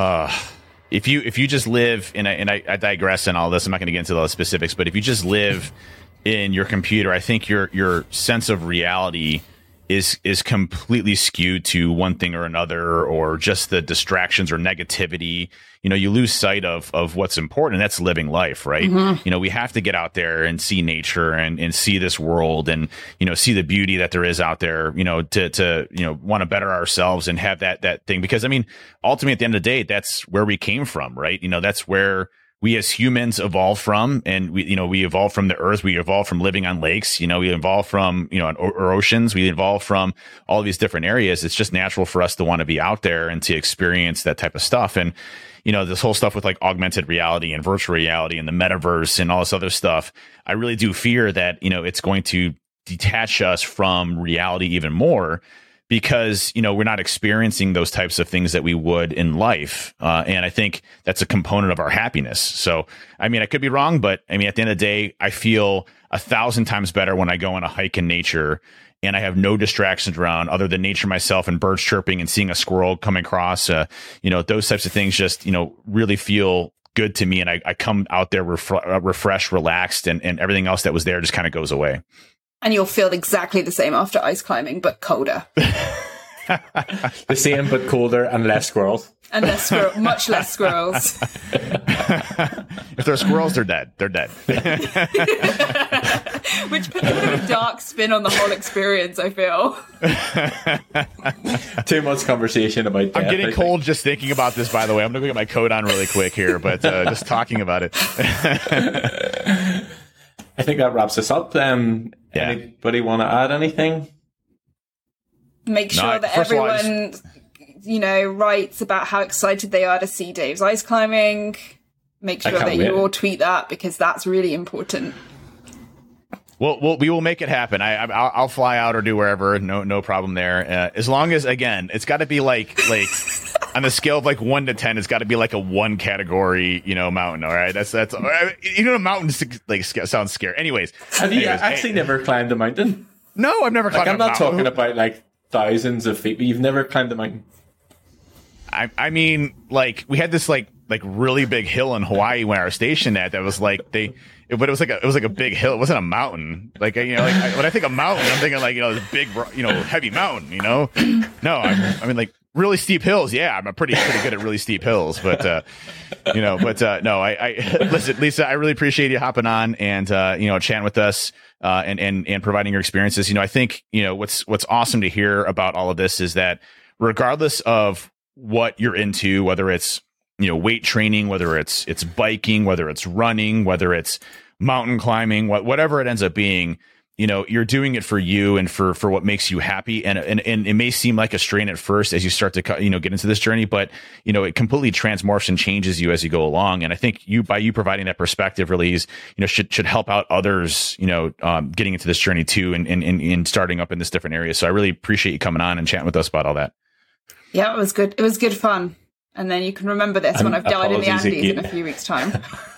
If you just live and I digress in all this, I'm not going to get into all the specifics, but if you just live in your computer, I think your sense of reality is completely skewed to one thing or another, or just the distractions or negativity. You know, you lose sight of what's important, and that's living life, right? Mm-hmm. You know, we have to get out there and see nature and see this world and, you know, see the beauty that there is out there, you know, to you know, want to better ourselves and have that thing. Because I mean, ultimately at the end of the day, that's where we came from, right? You know, that's where we as humans evolved from, and we evolved from the earth. We evolved from living on lakes. You know, we evolved from, you know, or oceans. We evolved from all these different areas. It's just natural for us to want to be out there and to experience that type of stuff. And, you know, this whole stuff with like augmented reality and virtual reality and the metaverse and all this other stuff, I really do fear that, you know, it's going to detach us from reality even more, because, you know, we're not experiencing those types of things that we would in life. And I think that's a component of our happiness. So, I mean, I could be wrong, but I mean, at the end of the day, I feel 1,000 times better when I go on a hike in nature and I have no distractions around other than nature myself and birds chirping and seeing a squirrel come across. You know, those types of things just, you know, really feel good to me. And I come out there refreshed, relaxed, and everything else that was there just kind of goes away. And you'll feel exactly the same after ice climbing, but colder. The same, but colder and less squirrels. And much less squirrels. If they're squirrels, they're dead. They're dead. Which puts a bit of a dark spin on the whole experience, I feel. Too much conversation about death. I'm getting cold just thinking about this, by the way. I'm going to get my coat on really quick here, but just talking about it. I think that wraps us up. Anybody want to add anything? Make sure that everyone, you know, writes about how excited they are to see Dave's ice climbing. Make sure that you all tweet that, because that's really important. Well, we will make it happen. I'll fly out or do wherever. No problem there. As long as, again, it's got to be like on the scale of like 1 to 10, it's got to be like a 1 category, you know, mountain. All right, that's you know, a mountain like sounds scary. Anyways, have you actually never climbed a mountain? No, I've never climbed. I'm not talking about like thousands of feet, but you've never climbed a mountain. I mean, like we had this like really big hill in Hawaii when I was stationed at. That was like but it was like a big hill. It wasn't a mountain. Like, you know, like when I think of mountain, I'm thinking like, you know, this big, you know, heavy mountain. You know, no, I mean like really steep hills. Yeah, I'm pretty good at really steep hills. But you know, no, I listen, Lisa, I really appreciate you hopping on and you know, chatting with us and providing your experiences. You know, I think, you know, what's awesome to hear about all of this is that regardless of what you're into, whether it's, you know, weight training, whether it's biking, whether it's running, whether it's mountain climbing, whatever it ends up being, you know, you're doing it for you and for what makes you happy. And it may seem like a strain at first as you start to, you know, get into this journey, but, you know, it completely transmorphs and changes you as you go along. And I think by you providing that perspective really is, you know, should help out others, you know, getting into this journey too and starting up in this different area. So I really appreciate you coming on and chatting with us about all that. Yeah, it was good. It was good fun. And then you can remember this when I've died in the Andes in a few weeks' time.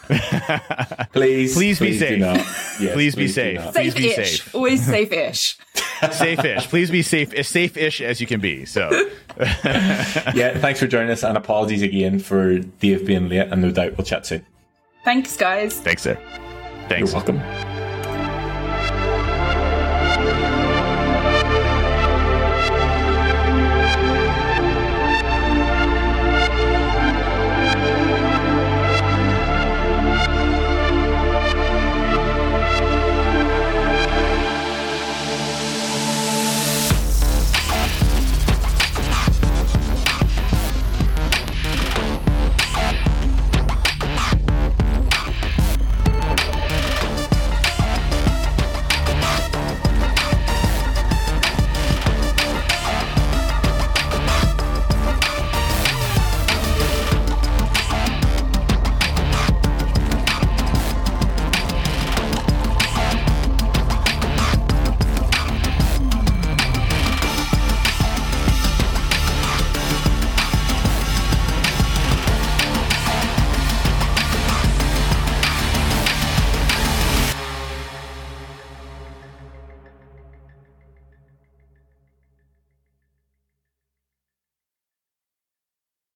Please be safe. Yes, please be safe. Please be safe. Always safe-ish. Safe-ish. Please be safe, as safe-ish as you can be. So, yeah, thanks for joining us, and apologies again for Dave being late. And no doubt we'll chat soon. Thanks, guys. Thanks, sir. Thanks. You're welcome.